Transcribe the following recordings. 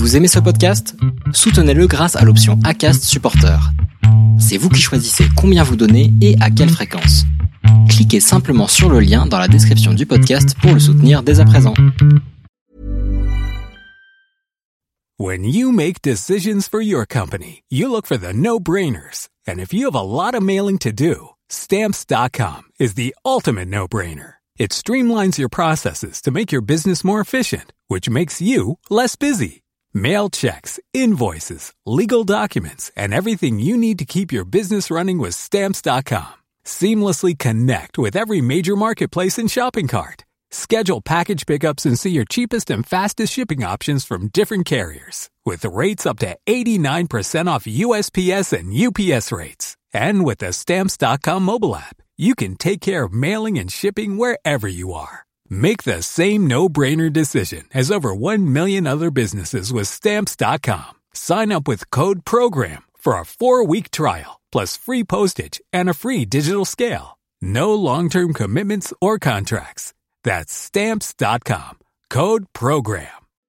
Vous aimez ce podcast ? Soutenez-le grâce à l'option Acast Supporter. C'est vous qui choisissez combien vous donnez et à quelle fréquence. Cliquez simplement sur le lien dans la description du podcast pour le soutenir dès à présent. When you make decisions for your company, you look for the no-brainers. And if you have a lot of mailing to do, Stamps.com is the ultimate no-brainer. It streamlines your processes to make your business more efficient, which makes you less busy. Mail checks, invoices, legal documents, and everything you need to keep your business running with Stamps.com. Seamlessly connect with every major marketplace and shopping cart. Schedule package pickups and see your cheapest and fastest shipping options from different carriers. With rates up to 89% off USPS and UPS rates. And with the Stamps.com mobile app, you can take care of mailing and shipping wherever you are. Make the same no-brainer decision as over 1 million other businesses with Stamps.com. Sign up with code PROGRAM for a 4-week trial, plus free postage and a free digital scale. No long-term commitments or contracts. That's Stamps.com. Code PROGRAM.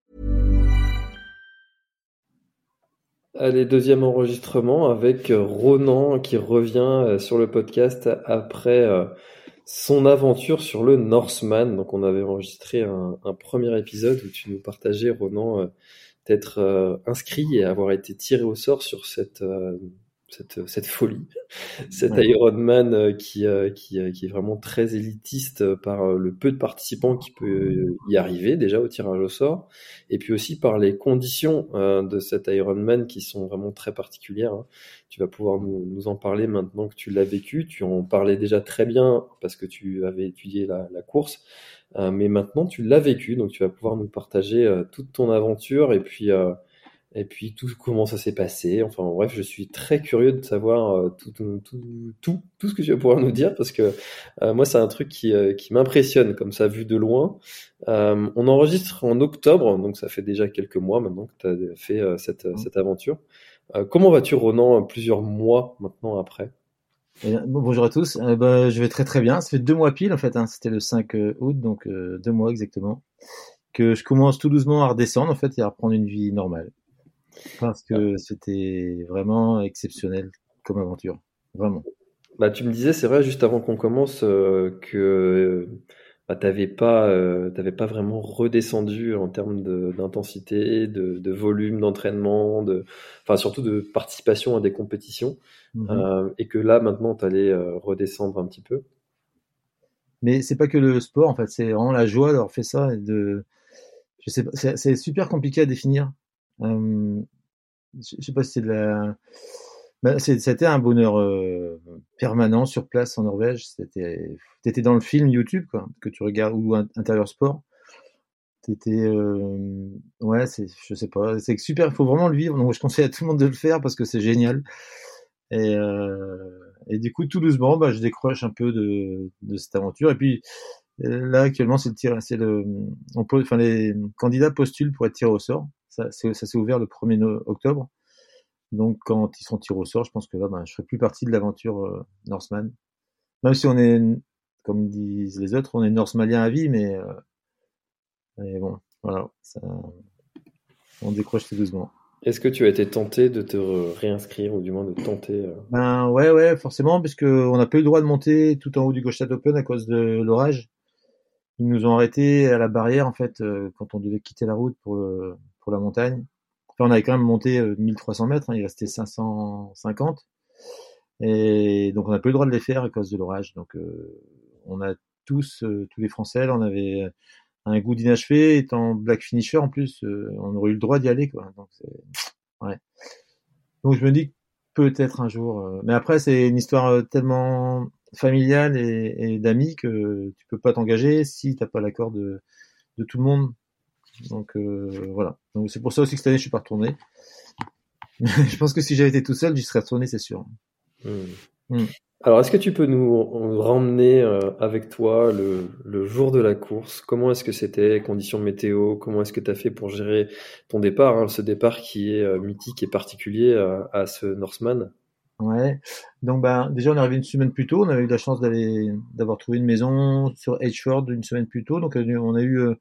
Allez, deuxième enregistrement avec Ronan qui revient sur le podcast après son aventure sur le Norseman. Donc on avait enregistré un premier épisode où tu nous partageais, Ronan, t'être inscrit et avoir été tiré au sort sur cette folie, cet Ironman qui est vraiment très élitiste par le peu de participants qui peut y arriver déjà au tirage au sort, et puis aussi par les conditions de cet Ironman qui sont vraiment très particulières. Hein. Tu vas pouvoir nous en parler maintenant que tu l'as vécu. Tu en parlais déjà très bien parce que tu avais étudié la course, mais maintenant tu l'as vécu, donc tu vas pouvoir nous partager toute ton aventure et puis tout comment ça s'est passé. Enfin bref, je suis très curieux de savoir tout ce que tu vas pouvoir nous dire, parce que moi c'est un truc qui m'impressionne comme ça vu de loin. On enregistre en octobre, donc ça fait déjà quelques mois maintenant que tu as fait cette aventure. Comment vas-tu, Ronan, plusieurs mois maintenant après ? Bonjour à tous. Je vais très très bien. Ça fait 2 mois pile en fait. C'était le 5 août, donc 2 mois exactement, que je commence tout doucement à redescendre en fait et à reprendre une vie normale. Parce que c'était vraiment exceptionnel comme aventure, vraiment. Bah, tu me disais, c'est vrai, juste avant qu'on commence, que t'avais pas vraiment redescendu en termes d'intensité, de volume d'entraînement, enfin surtout de participation à des compétitions, et que là maintenant t'allais redescendre un petit peu. Mais c'est pas que le sport en fait, c'est vraiment la joie d'avoir fait ça et je sais pas, c'est super compliqué à définir. Je sais pas si c'est c'était un bonheur permanent sur place en Norvège. T'étais dans le film YouTube quoi, que tu regardes, ou Intérieur Sport. Je sais pas, c'est super. Il faut vraiment le vivre. Donc je conseille à tout le monde de le faire parce que c'est génial. Et du coup, tout doucement, je décroche un peu de cette aventure. Et puis là, actuellement, les candidats postulent pour être tirés au sort. Ça s'est ouvert le 1er octobre. Donc, quand ils sont tirés au sort, je pense que là, je ferai plus partie de l'aventure Norseman. Même si on est, comme disent les autres, on est Norsemanien à vie, mais bon, voilà, on décroche tout doucement. Est-ce que tu as été tenté de te réinscrire, ou du moins de tenter Ouais, forcément, parce que on n'a pas eu le droit de monter tout en haut du Gotthard Open à cause de l'orage. Ils nous ont arrêtés à la barrière, en fait, quand on devait quitter la route pour la montagne. Enfin, on avait quand même monté 1300 mètres, il restait 550. Et donc, on n'a pas eu le droit de les faire à cause de l'orage. Donc, on a tous les Français, là, on avait un goût d'inachevé, étant black finisher en plus, on aurait eu le droit d'y aller, quoi. Donc, ouais. Donc, je me dis que peut-être un jour, mais après, c'est une histoire tellement familiale et d'amis que tu peux pas t'engager si t'as pas l'accord de tout le monde. Donc voilà. Donc c'est pour ça aussi que cette année je suis pas retourné. Je pense que si j'avais été tout seul, j'y serais retourné, c'est sûr. Alors, est-ce que tu peux nous ramener avec toi le jour de la course ? Comment est-ce que c'était, conditions météo ? Comment est-ce que tu as fait pour gérer ton départ, ce départ qui est mythique et particulier à ce Norseman ? Ouais. Donc déjà on est arrivé une semaine plus tôt. On avait eu la chance d'avoir trouvé une maison sur Edgeford une semaine plus tôt. Donc on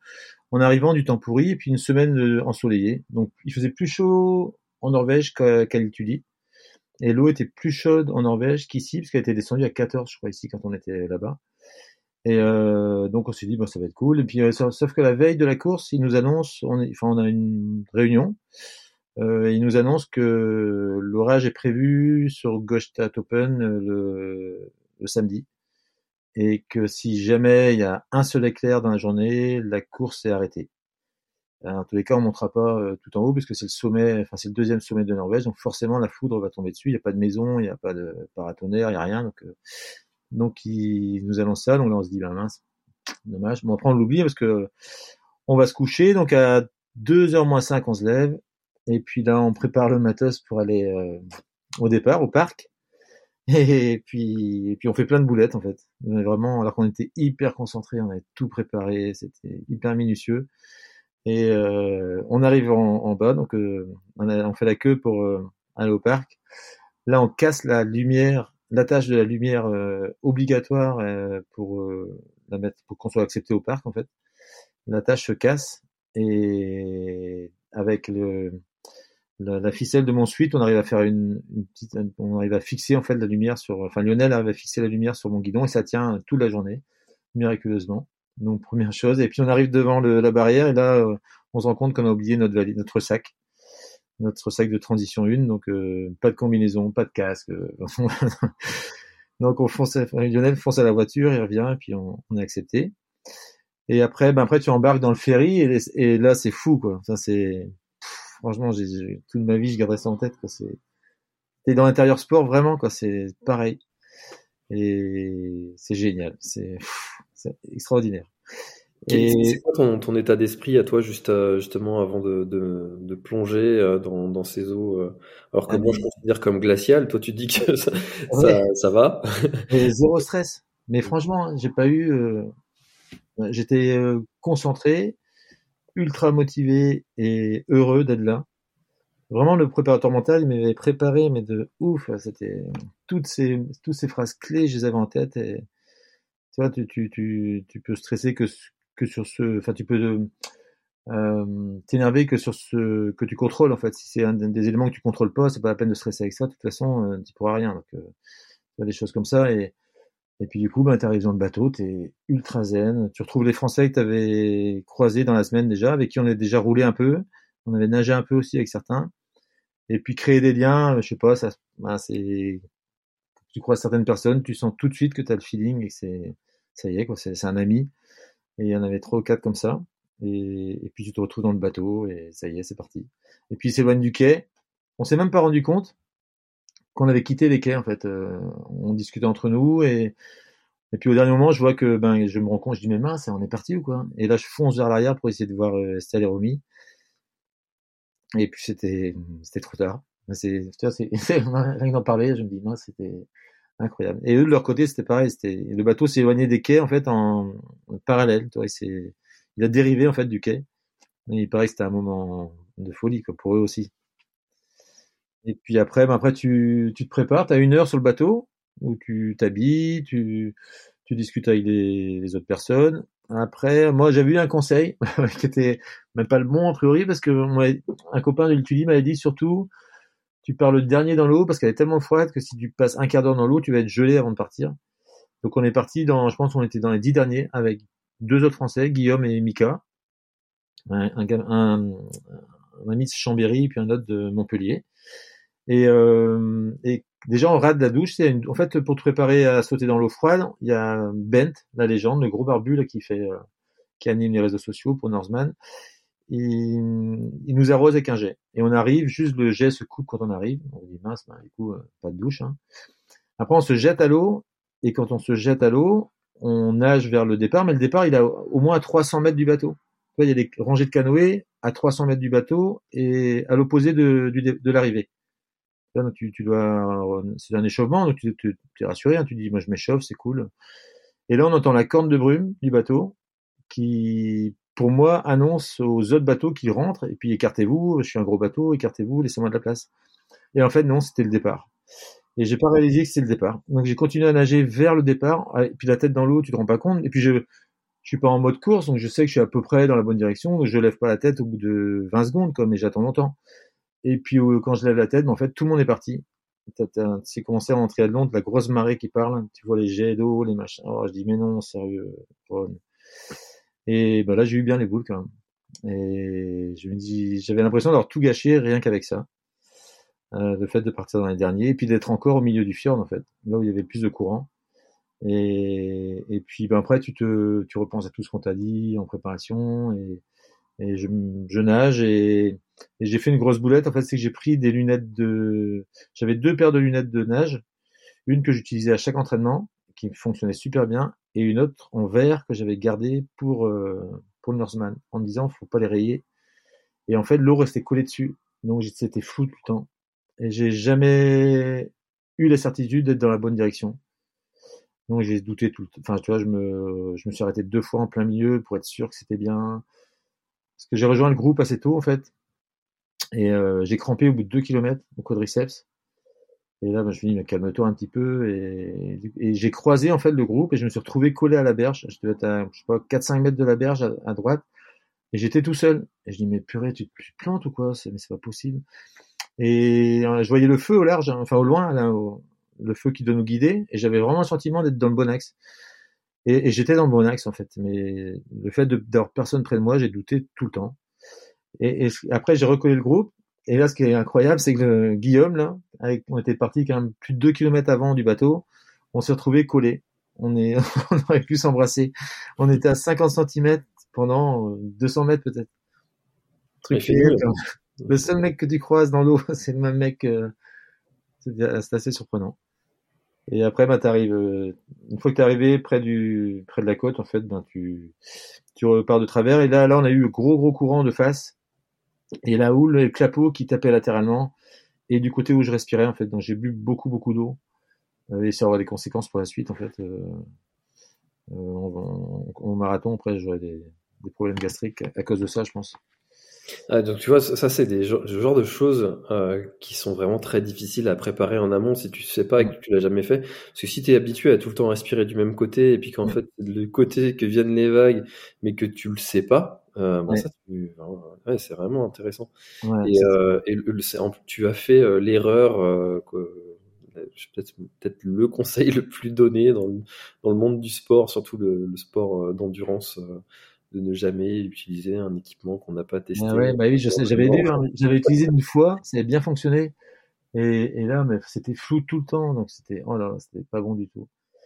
en arrivant du temps pourri et puis une semaine ensoleillée. Donc il faisait plus chaud en Norvège qu'à Litulie. Et l'eau était plus chaude en Norvège qu'ici, parce qu'elle était descendue à 14, je crois, ici, quand on était là-bas. Et donc on s'est dit, bon, ça va être cool. Et puis, sauf que la veille de la course, ils nous annoncent, on a une réunion, ils nous annoncent que l'orage est prévu sur Gotthardtunnel le samedi. Et que si jamais il y a un seul éclair dans la journée, la course est arrêtée. En tous les cas, on montera pas tout en haut, puisque c'est le sommet, enfin c'est le deuxième sommet de Norvège, donc forcément la foudre va tomber dessus. Il n'y a pas de maison, il n'y a pas de paratonnerre, il n'y a rien, donc ils nous annoncent ça. Donc là, on se dit, ben mince, dommage. Bon, après on l'oublie parce que on va se coucher. Donc à 2h moins 5, on se lève, et puis là, on prépare le matos pour aller au départ, au parc. Et puis on fait plein de boulettes en fait. Vraiment, alors qu'on était hyper concentrés, on avait tout préparé, c'était hyper minutieux. Et on arrive en bas, donc on fait la queue pour aller au parc. Là, on casse la lumière, l'attache de la lumière obligatoire pour la mettre, pour qu'on soit accepté au parc en fait. L'attache se casse et avec la ficelle de mon suite, on arrive à faire on arrive à fixer en fait la lumière Lionel arrive à fixer la lumière sur mon guidon et ça tient toute la journée, miraculeusement. Donc première chose, et puis on arrive devant la barrière et là on se rend compte qu'on a oublié notre sac de transition 1, donc pas de combinaison, pas de casque. Donc Lionel fonce à la voiture, il revient et puis on est accepté. Et après tu embarques dans le ferry et là c'est fou quoi. Ça c'est franchement, toute ma vie, je garderai ça en tête, quoi. T'es dans l'intérieur sport, vraiment, quoi. C'est pareil. Et c'est génial. C'est extraordinaire. C'est quoi ton état d'esprit à toi, justement, avant de plonger dans ces eaux, alors que moi, je considère comme glacial. Toi, tu dis que ça va. Et zéro stress. Mais franchement, j'ai pas eu, j'étais concentré, ultra motivé et heureux d'être là. Vraiment, le préparateur mental, il m'avait préparé, mais de ouf. C'était toutes ces phrases clés, je les avais en tête. Et tu vois, tu peux stresser que sur enfin, tu peux t'énerver que sur ce que tu contrôles en fait. Si c'est un des éléments que tu contrôles pas, c'est pas la peine de stresser avec ça. De toute façon, tu pourras rien. Donc, tu as des choses comme ça et puis du coup, t'arrives dans le bateau, t'es ultra zen. Tu retrouves les Français que t'avais croisés dans la semaine déjà, avec qui on avait déjà roulé un peu. On avait nagé un peu aussi avec certains. Et puis créer des liens, je sais pas, c'est, tu croises certaines personnes, tu sens tout de suite que t'as le feeling et que ça y est, quoi, c'est un ami. Et il y en avait 3 ou 4 comme ça. Et puis tu te retrouves dans le bateau et ça y est, c'est parti. Et puis il s'éloigne du quai. On s'est même pas rendu compte qu'on avait quitté les quais en fait. On discutait entre nous et puis au dernier moment, je vois que je me rends compte, je dis mais mince, on est parti ou quoi? Et là, je fonce vers l'arrière pour essayer de voir Estelle et Romy. Et puis c'était trop tard. Tu vois, rien d'en parler, je me dis mince, c'était incroyable. Et eux de leur côté, c'était pareil. Le bateau s'est éloigné des quais en fait en parallèle. Tu vois, il a dérivé en fait du quai. Et il paraît que c'était un moment de folie quoi, pour eux aussi. Et puis après, tu te prépares. T'as 1 heure sur le bateau où tu t'habilles, tu discutes avec les autres personnes. Après, moi, j'avais eu un conseil qui était même pas le bon a priori parce que un copain de l'Étulie m'avait dit surtout, tu pars le dernier dans l'eau parce qu'elle est tellement froide que si tu passes un quart d'heure dans l'eau, tu vas être gelé avant de partir. Donc on est parti je pense qu'on était dans les 10 derniers avec 2 autres Français, Guillaume et Mika, un ami de Chambéry puis un autre de Montpellier. Et déjà on rate la douche. En fait, pour te préparer à sauter dans l'eau froide, il y a Bent, la légende, le gros barbu là, qui anime les réseaux sociaux pour Norseman. Il nous arrose avec un jet. Et on arrive, juste le jet se coupe quand on arrive. On dit mince, du coup, pas de douche. Hein. Après, on se jette à l'eau. Et quand on se jette à l'eau, on nage vers le départ. Mais le départ, il a au moins à 300 mètres du bateau. Il y a des rangées de canoës à 300 mètres du bateau et à l'opposé de l'arrivée. Là, donc c'est un échauffement, donc tu es rassuré. Hein, tu dis, moi, je m'échauffe, c'est cool. Et là, on entend la corne de brume du bateau qui, pour moi, annonce aux autres bateaux qui rentrent, et puis écartez-vous, je suis un gros bateau, écartez-vous, laissez-moi de la place. Et en fait, non, c'était le départ. Et j'ai pas réalisé que c'était le départ. Donc j'ai continué à nager vers le départ, et puis la tête dans l'eau, tu te rends pas compte, et puis je suis pas en mode course, donc je sais que je suis à peu près dans la bonne direction, donc je lève pas la tête au bout de 20 secondes, mais j'attends longtemps. Et puis quand je lève la tête, en fait, tout le monde est parti. C'est commencé en triathlon, de la grosse marée qui parle, tu vois les jets d'eau, les machins. Oh, je dis mais non, sérieux. Et là, j'ai eu bien les boules quand même. Et je me dis, j'avais l'impression d'avoir tout gâché rien qu'avec ça. Le fait de partir dans les derniers, et puis d'être encore au milieu du fjord en fait, là où il y avait plus de courant. Et puis après tu repenses à tout ce qu'on t'a dit en préparation, et je nage, et j'ai fait une grosse boulette. En fait, c'est que j'ai pris des lunettes j'avais 2 paires de lunettes de nage, une que j'utilisais à chaque entraînement qui fonctionnait super bien, et une autre en verre que j'avais gardée pour le Norseman, en me disant faut pas les rayer. Et en fait l'eau restait collée dessus, donc c'était flou tout le temps. Et j'ai jamais eu la certitude d'être dans la bonne direction. Donc j'ai douté tout le temps. Enfin, tu vois, je me suis arrêté 2 fois en plein milieu pour être sûr que c'était bien. Parce que j'ai rejoint le groupe assez tôt, en fait. Et j'ai crampé au bout de 2 kilomètres au quadriceps. Et là, je me suis dit, mais calme-toi un petit peu. Et j'ai croisé, en fait, le groupe, et je me suis retrouvé collé à la berge. Je devais être à, je sais pas, 4-5 mètres de la berge à droite. Et j'étais tout seul. Et je dis, mais purée, tu te plantes ou quoi? Mais c'est pas possible. Et je voyais le feu au large, hein, enfin au loin, là, le feu qui doit nous guider, et j'avais vraiment le sentiment d'être dans le bon axe. Et j'étais dans le bon axe en fait, mais le fait d'avoir personne près de moi, j'ai douté tout le temps. Et après j'ai recollé le groupe, et là ce qui est incroyable, c'est que Guillaume là, on était parti quand même plus de 2 kilomètres avant du bateau, on s'est retrouvés collés. On aurait pu s'embrasser. On était à 50 centimètres pendant 200 mètres peut-être. Truc le seul mec que tu croises dans l'eau, c'est le même mec. C'est assez surprenant. Et après, t'arrives, une fois que t'es arrivé près de la côte, en fait, tu repars de travers. Et là, on a eu le gros courant de face. Et la houle, le clapot qui tapait latéralement. Et du côté où je respirais, en fait. Donc, j'ai bu beaucoup d'eau. Et ça aura des conséquences pour la suite, en fait. Au marathon, après, j'aurai des problèmes gastriques à cause de ça, je pense. Ah, donc tu vois, ça c'est le genre de choses qui sont vraiment très difficiles à préparer en amont si tu sais pas et que tu l'as jamais fait. Parce que si tu es habitué à tout le temps respirer du même côté, et puis qu'en fait le côté que viennent les vagues, mais que tu le sais pas, ça c'est vraiment intéressant. Ouais, et tu as fait l'erreur peut-être le conseil le plus donné dans le monde du sport, surtout le sport d'endurance. De ne jamais utiliser un équipement qu'on n'a pas testé. Oui, je sais, j'avais utilisé une fois, ça avait bien fonctionné, et là, mais c'était flou tout le temps, donc c'était pas bon du tout.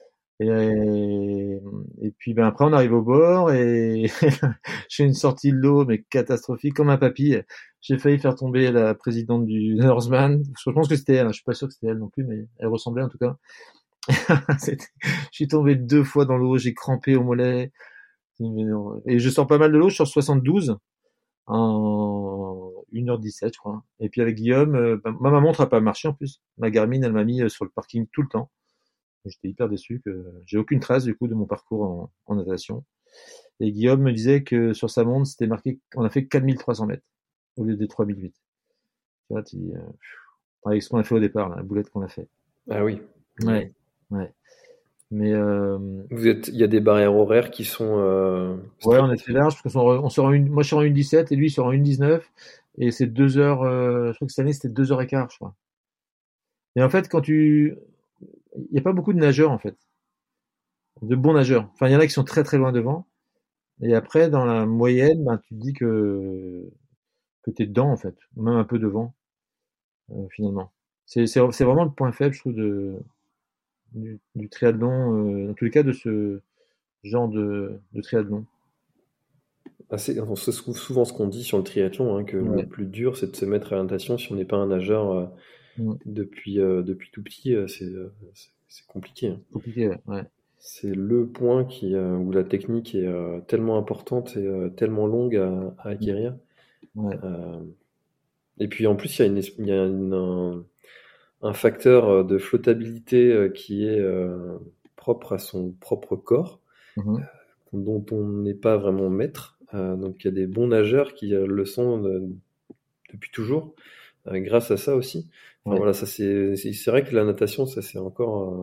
Et puis après on arrive au bord, et je fais une sortie de l'eau mais catastrophique comme un papy. J'ai failli faire tomber la présidente du Norseman. Je pense que c'était elle, je suis pas sûr que c'était elle non plus, mais elle ressemblait en tout cas. Je suis tombé 2 fois dans l'eau, j'ai crampé au mollet. Et je sors pas mal de l'eau, je sors 72 en 1h17, je crois. Et puis avec Guillaume, ma montre a pas marché en plus. Ma Garmin, elle m'a mis sur le parking tout le temps. J'étais hyper déçu que j'ai aucune trace du coup de mon parcours en natation. Et Guillaume me disait que sur sa montre, c'était marqué qu'on a fait 4300 mètres au lieu des 3008. Tu vois, avec ce qu'on a fait au départ, la boulette qu'on a fait. Ah oui. Ouais. Mais il y a des barrières horaires qui sont ouais, on était large parce moi je suis en 1h17 et lui il sort en 1h19, et c'est 2 heures, je crois que cette année c'était 2h15, je crois. Et en fait, il y a pas beaucoup de nageurs en fait, de bons nageurs. Enfin, il y en a qui sont très très loin devant, et après dans la moyenne, tu te dis que t'es dedans en fait, même un peu devant, finalement. C'est vraiment le point faible, je trouve, du triathlon, en tous les cas de ce genre de triathlon. C'est souvent ce qu'on dit sur le triathlon, hein, que le plus dur c'est de se mettre à la natation si on n'est pas un nageur depuis tout petit. C'est compliqué. Hein. Compliqué, ouais. C'est le point où la technique est tellement importante et tellement longue à acquérir. Ouais. Et puis en plus, il y a un facteur de flottabilité qui est propre à son propre corps, dont on n'est pas vraiment maître. Donc il y a des bons nageurs qui le sont depuis toujours, grâce à ça aussi. Enfin, voilà, ça c'est vrai que la natation, ça c'est encore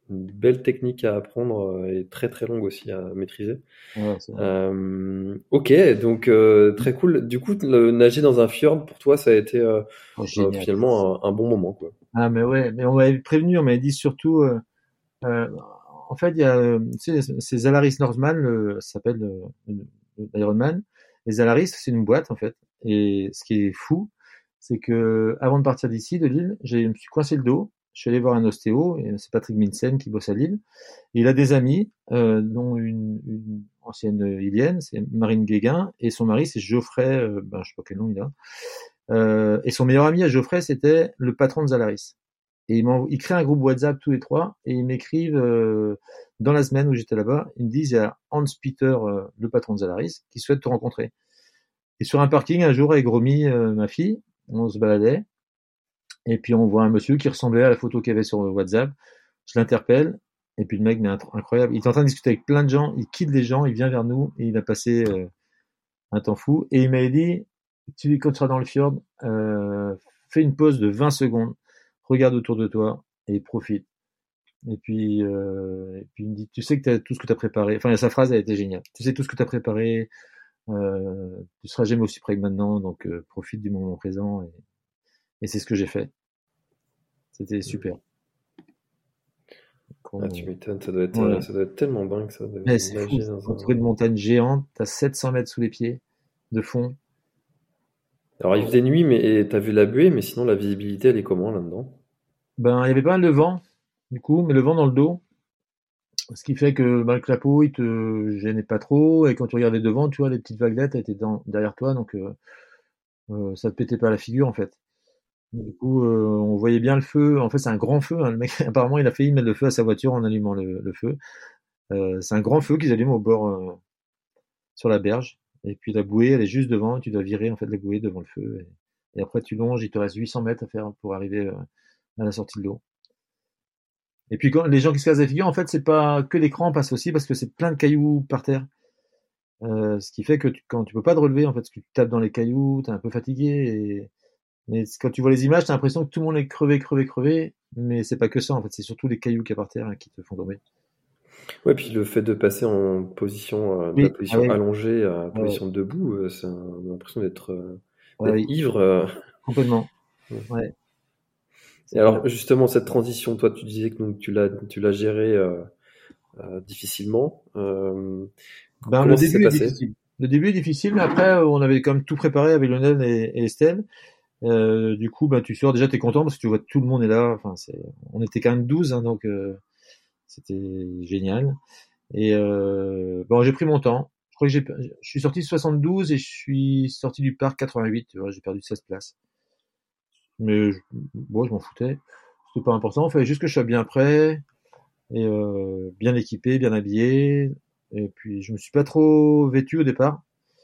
une belle technique à apprendre et très très longue aussi à maîtriser. Ouais, c'est vrai. Ok, donc très cool. Du coup, nager dans un fjord pour toi, ça a été Oh, génial. finalement un bon moment, quoi. Ah, mais ouais, mais on m'avait prévenu, on m'avait dit surtout, euh, en fait, il y a, tu sais, c'est Zalaris Norseman, ça s'appelle l'Ironman. Et Zalaris, c'est une boîte, en fait. Et ce qui est fou, c'est que avant de partir d'ici, de Lille, je me suis coincé le dos. Je suis allé voir un ostéo, et c'est Patrick Minsen qui bosse à Lille. Et il a des amis, dont une ancienne Ilienne, c'est Marine Guéguin, et son mari, c'est Geoffrey, je sais pas quel nom il a. Et son meilleur ami à Geoffrey, c'était le patron de Zalaris. Et ils créent un groupe WhatsApp tous les trois et ils m'écrivent dans la semaine où j'étais là-bas. Ils me disent il y a Hans Peter, le patron de Zalaris, qui souhaite te rencontrer. Et sur un parking, un jour, avec Romy, ma fille, on se baladait. Et puis on voit un monsieur qui ressemblait à la photo qu'il y avait sur le WhatsApp. Je l'interpelle. Et puis le mec, mais incroyable. Il est en train de discuter avec plein de gens. Il quitte les gens. Il vient vers nous. Et il a passé un temps fou. Et il m'avait dit, quand tu seras dans le fjord, fais une pause de 20 secondes. Regarde autour de toi et profite. Et puis il me dit, tu sais que t'as tout ce que tu as préparé. Enfin, sa phrase, elle était géniale. Tu sais tout ce que tu as préparé. Tu seras jamais aussi près que maintenant. Donc, profite du moment présent. Et c'est ce que j'ai fait. C'était super. Ah, tu m'étonnes, ça doit être tellement dingue, ça, de Mais c'est fou. nager dans Entouré de montagnes géantes, t'as 700 mètres sous les pieds de fond. Alors, il faisait nuit, mais t'as vu la buée, mais sinon, la visibilité, elle est comment là-dedans? Ben, il y avait pas mal de vent, du coup, mais le vent dans le dos. Ce qui fait que le clapot, il te gênait pas trop. Et quand tu regardais devant, tu vois, les petites vaguelettes étaient derrière toi. Donc, ça te pétait pas la figure, en fait. Du coup, on voyait bien le feu. En fait, c'est un grand feu, hein. Le mec, apparemment, il a failli mettre le feu à sa voiture en allumant le feu. C'est un grand feu qu'ils allument au bord, sur la berge. Et puis la bouée, elle est juste devant. Tu dois virer en fait la bouée devant le feu. Et après, tu longes. Il te reste 800 mètres à faire pour arriver à la sortie de l'eau. Et puis quand les gens qui se cassent la figure, en fait, c'est pas que l'écran passe aussi parce que c'est plein de cailloux par terre. Ce qui fait que quand tu peux pas te relever, en fait, parce que tu tapes dans les cailloux, t'es un peu fatigué. Mais quand tu vois les images, t'as l'impression que tout le monde est crevé. Mais c'est pas que ça, en fait. C'est surtout les cailloux qu'il y a par terre, hein, qui te font tomber. Ouais, puis le fait de passer en position, de la Oui, ah position oui, allongée à la ouais, position debout, on a l'impression ouais, d'être oui, ivre. complètement. Ouais. Ouais, Et c'est clair. alors, justement, cette transition, toi, tu disais que donc, tu l'as gérée difficilement. Ben, le Comment ça s'est début est passé? difficile. Le début est difficile, mais après, on avait quand même tout préparé avec Lionel et Estelle. Du coup, ben, tu sors, déjà, t'es content parce que tu vois que tout le monde est là. Enfin, on était quand même 12, hein, donc c'était génial. Et bon, j'ai pris mon temps. Je crois que je suis sorti 72 et je suis sorti du parc 88. Tu vois, j'ai perdu 16 places. Mais bon, je m'en foutais. C'était pas important. Il fallait juste que je sois bien prêt et bien équipé, bien habillé. Et puis, je me suis pas trop vêtu au départ.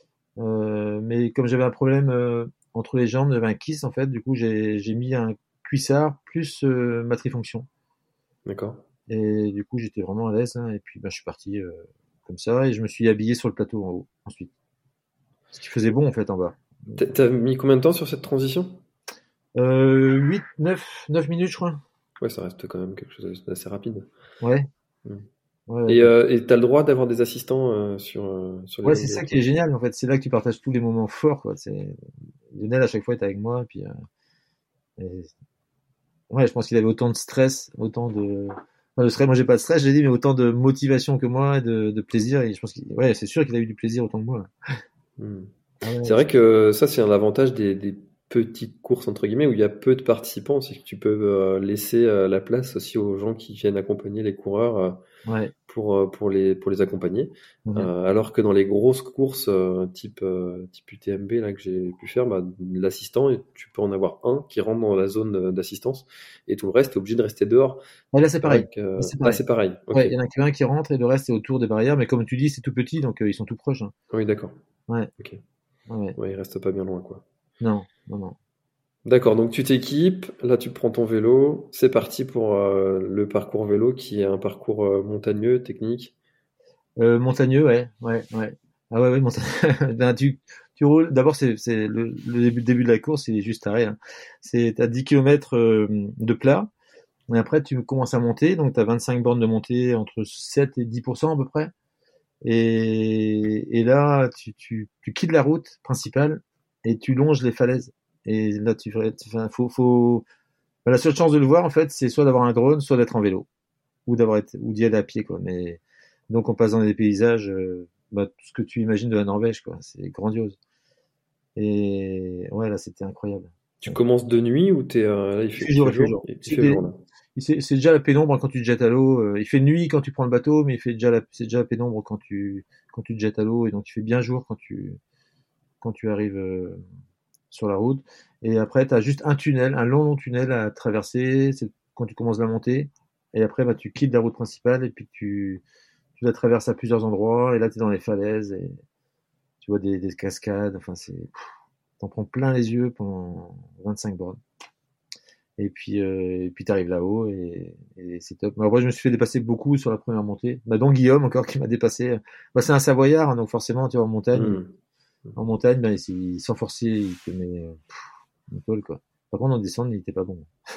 Mais comme j'avais un problème entre les jambes, j'avais un kyste en fait. Du coup, j'ai mis un cuissard plus ma trifonction. D'accord. Et du coup, j'étais vraiment à l'aise, hein. Et puis, je suis parti comme ça et je me suis habillé sur le plateau en haut ensuite. Ce qui faisait bon en fait en bas. T'as mis combien de temps sur cette transition? 8, 9 minutes, je crois. Ouais, ça reste quand même quelque chose d'assez rapide. Ouais, Mm. ouais, ouais. Et t'as le droit d'avoir des assistants sur les Ouais, longues c'est ça qui est transitions. génial en fait. C'est là que tu partages tous les moments forts, quoi. Lionel à chaque fois est avec moi. Et puis, et- ouais, je pense qu'il avait autant de stress, autant de. Enfin, de stress, moi j'ai pas de stress, j'ai dit, mais autant de motivation que moi, et de plaisir. Et je pense ouais, c'est sûr qu'il a eu du plaisir autant que moi. Mm. Ah C'est ouais, vrai que ça, c'est un avantage des petites courses, entre guillemets, où il y a peu de participants, c'est que tu peux laisser la place aussi aux gens qui viennent accompagner les coureurs ouais. pour les accompagner. Mhm. Alors que dans les grosses courses type UTMB là, que j'ai pu faire, bah, l'assistant, tu peux en avoir un qui rentre dans la zone d'assistance et tout le reste est obligé de rester dehors. Ouais, là c'est C'est vrai pareil. que... Là, c'est Ah, pareil. c'est pareil, Ouais, ok. il y en a qu'un qui rentre et le reste est autour des barrières. Mais comme tu dis, c'est tout petit, donc ils sont tout proches, hein. Oui, d'accord. Ouais, Ok. ouais, ouais. Ouais, il reste pas bien loin, quoi. Non, non, non. D'accord, donc tu t'équipes, là tu prends ton vélo, c'est parti pour le parcours vélo qui est un parcours montagneux, technique. Montagneux, ouais, ouais, ouais. Ah ouais, ouais, ben, tu roules. D'abord, c'est le début de la course, il est juste arrêt, hein. C'est à 10 km de plat. Et après, tu commences à monter, donc tu as 25 bornes de montée entre 7 et 10% à peu près. Et là, tu quittes la route principale et tu longes les falaises. Et là, la seule chance de le voir, en fait, c'est soit d'avoir un drone, soit d'être en vélo. Ou d'y aller à pied, quoi. Mais, donc on passe dans des paysages, tout ce que tu imagines de la Norvège, quoi. C'est grandiose. Et ouais, là, c'était incroyable. Tu commences de nuit ou là, il fait Il fait jour? jour. Il fait jour, là. C'est déjà la pénombre quand tu te jettes à l'eau. Il fait nuit quand tu prends le bateau, mais c'est déjà la pénombre quand tu te jettes à l'eau. Et donc il fait bien jour quand tu arrives sur la route. Et après, tu as juste un tunnel, un long tunnel à traverser. C'est quand tu commences la montée. Et après, tu quittes la route principale et puis tu la traverses à plusieurs endroits. Et là, tu es dans les falaises et tu vois des cascades. Enfin, t'en prends plein les yeux pendant 25 bornes. Et puis t'arrives là-haut et c'est top. Mais après, je me suis fait dépasser beaucoup sur la première montée. Dont Guillaume encore qui m'a dépassé. C'est un Savoyard, hein, donc forcément, tu vois, en montagne, sans forcer, il te met une tôle, quoi. Par contre, en descente, il était pas bon.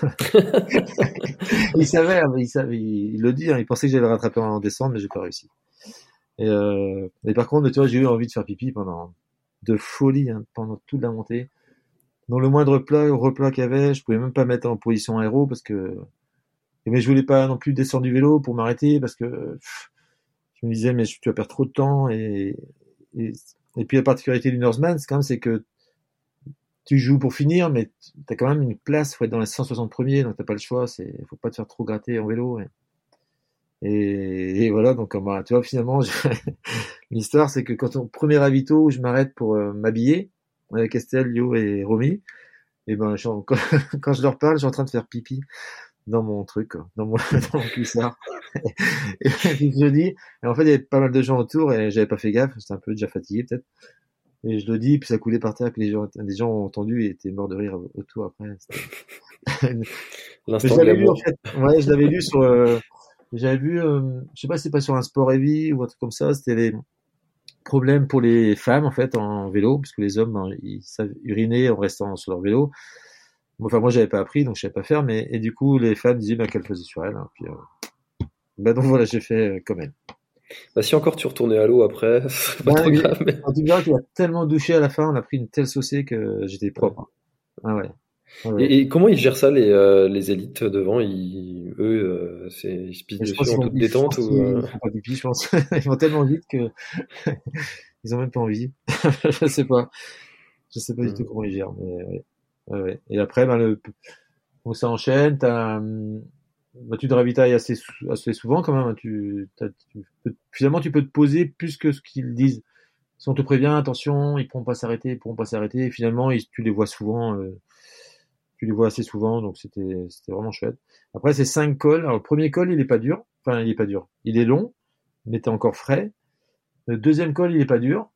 Il savait, il le dit, hein, il pensait que j'allais le rattraper en descente, mais j'ai pas réussi. Et par contre, tu vois, j'ai eu envie de faire pipi de folie, hein, pendant toute la montée. Dans le moindre replat qu'il y avait, je pouvais même pas mettre en position aéro mais je voulais pas non plus descendre du vélo pour m'arrêter parce que je me disais, mais tu vas perdre trop de temps et puis la particularité du Norseman, c'est que tu joues pour finir, mais t'as quand même une place, faut être dans les 160 premiers, donc t'as pas le choix, faut pas te faire trop gratter en vélo. Et voilà, donc tu vois, finalement, l'histoire, c'est que quand au premier ravito où je m'arrête pour m'habiller, avec Estelle, Lio et Romy, et quand je leur parle, je suis en train de faire pipi dans mon truc, quoi, dans mon cuissard. Et puis je dis, et en fait, il y avait pas mal de gens autour et j'avais pas fait gaffe, j'étais un peu déjà fatigué peut-être. Et je le dis, puis ça coulait par terre, puis des gens ont entendu et étaient morts de rire autour après. L'instant je l'avais lu, en glamour. fait. Ouais, je l'avais lu j'avais vu, je sais pas si c'est pas sur un sport heavy ou un truc comme ça, c'était les problèmes pour les femmes, en fait, en vélo, parce que les hommes, ils savent uriner en restant sur leur vélo. Enfin, moi, j'avais pas appris, donc je savais pas faire, et du coup, les femmes disaient, qu'elle faisait sur elle, hein, puis, donc voilà, j'ai fait comme elle. Si encore tu retournais à l'eau après, c'est pas trop grave. Mais... Tu me diras qu'il a tellement douché à la fin, on a pris une telle saucée que j'étais propre. Ah ouais. Et comment ils gèrent ça, les élites devant? Eux, ils se pissent dessus en toute détente ou Ils font pas pipi, je pense. Ils vont tellement vite que ils ont même pas envie. Je sais pas. Je sais pas du tout comment ils gèrent, mais ouais. Et après, donc ça enchaîne. Tu te ravitailles assez souvent quand même. Finalement, tu peux te poser plus que ce qu'ils disent. Si on te prévient, attention, ils pourront pas s'arrêter, Et finalement, tu les vois souvent. Tu les vois assez souvent, donc c'était vraiment chouette. Après, c'est 5 cols. Alors, le premier col, il est pas dur. Enfin, il est pas dur. Il est long, mais t'es encore frais. Le deuxième col, il est pas dur.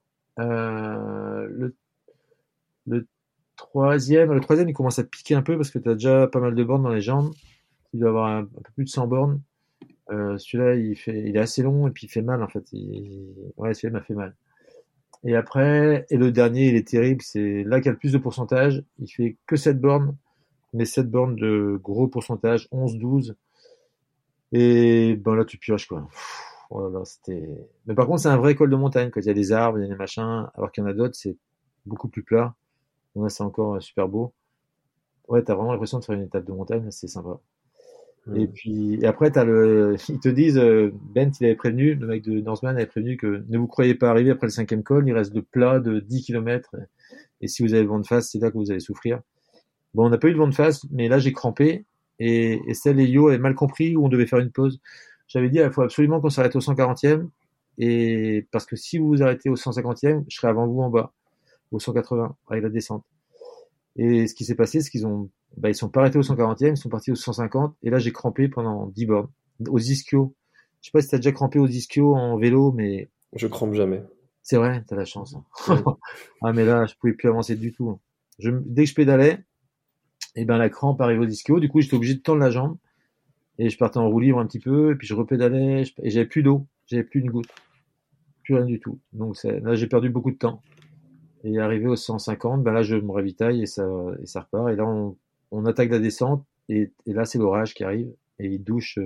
Le troisième, il commence à piquer un peu parce que t'as déjà pas mal de bornes dans les jambes. Il doit avoir un peu plus de 100 bornes. Celui-là, il est assez long et puis il fait mal, en fait. Celui-là m'a fait mal. Et le dernier, il est terrible. C'est là qu'il y a le plus de pourcentage. Il fait que 7 bornes, mais 7 bornes de gros pourcentage, 11, 12. Et là, tu pioches, quoi. Oh là là, mais par contre, c'est un vrai col de montagne, quand il y a des arbres, il y a des machins, alors qu'il y en a d'autres, c'est beaucoup plus plat. Donc là, c'est encore super beau. Ouais, t'as vraiment l'impression de faire une étape de montagne, c'est sympa. Et après, ils te disent, Bent, il avait prévenu, le mec de Norseman avait prévenu que ne vous croyez pas arriver après le 5e col, il reste de plat de 10 km. Et si vous avez le vent de face, c'est là que vous allez souffrir. Bon, on n'a pas eu le vent de face, mais là, j'ai crampé. Et Estelle et Yo avaient mal compris où on devait faire une pause. J'avais dit, il faut absolument qu'on s'arrête au 140e. Et parce que si vous vous arrêtez au 150e, je serai avant vous en bas, au 180, avec la descente. Et ce qui s'est passé, c'est ils sont pas arrêtés au 140e, ils sont partis au 150, et là, j'ai crampé pendant 10 bornes. Aux ischios. Je sais pas si t'as déjà crampé aux ischios en vélo, mais... Je crampe jamais. C'est vrai, t'as la chance. Hein. Ah, mais là, je pouvais plus avancer du tout. Dès que je pédalais, la crampe arrivait aux ischios, du coup, j'étais obligé de tendre la jambe, et je partais en roue libre un petit peu, et puis je repédalais, et j'avais plus d'eau, j'avais plus une goutte. Plus rien du tout. Donc là, j'ai perdu beaucoup de temps. Et arrivé au 150, là, je me ravitaille et ça repart. Et là, on attaque la descente. et là, c'est l'orage qui arrive et il douche,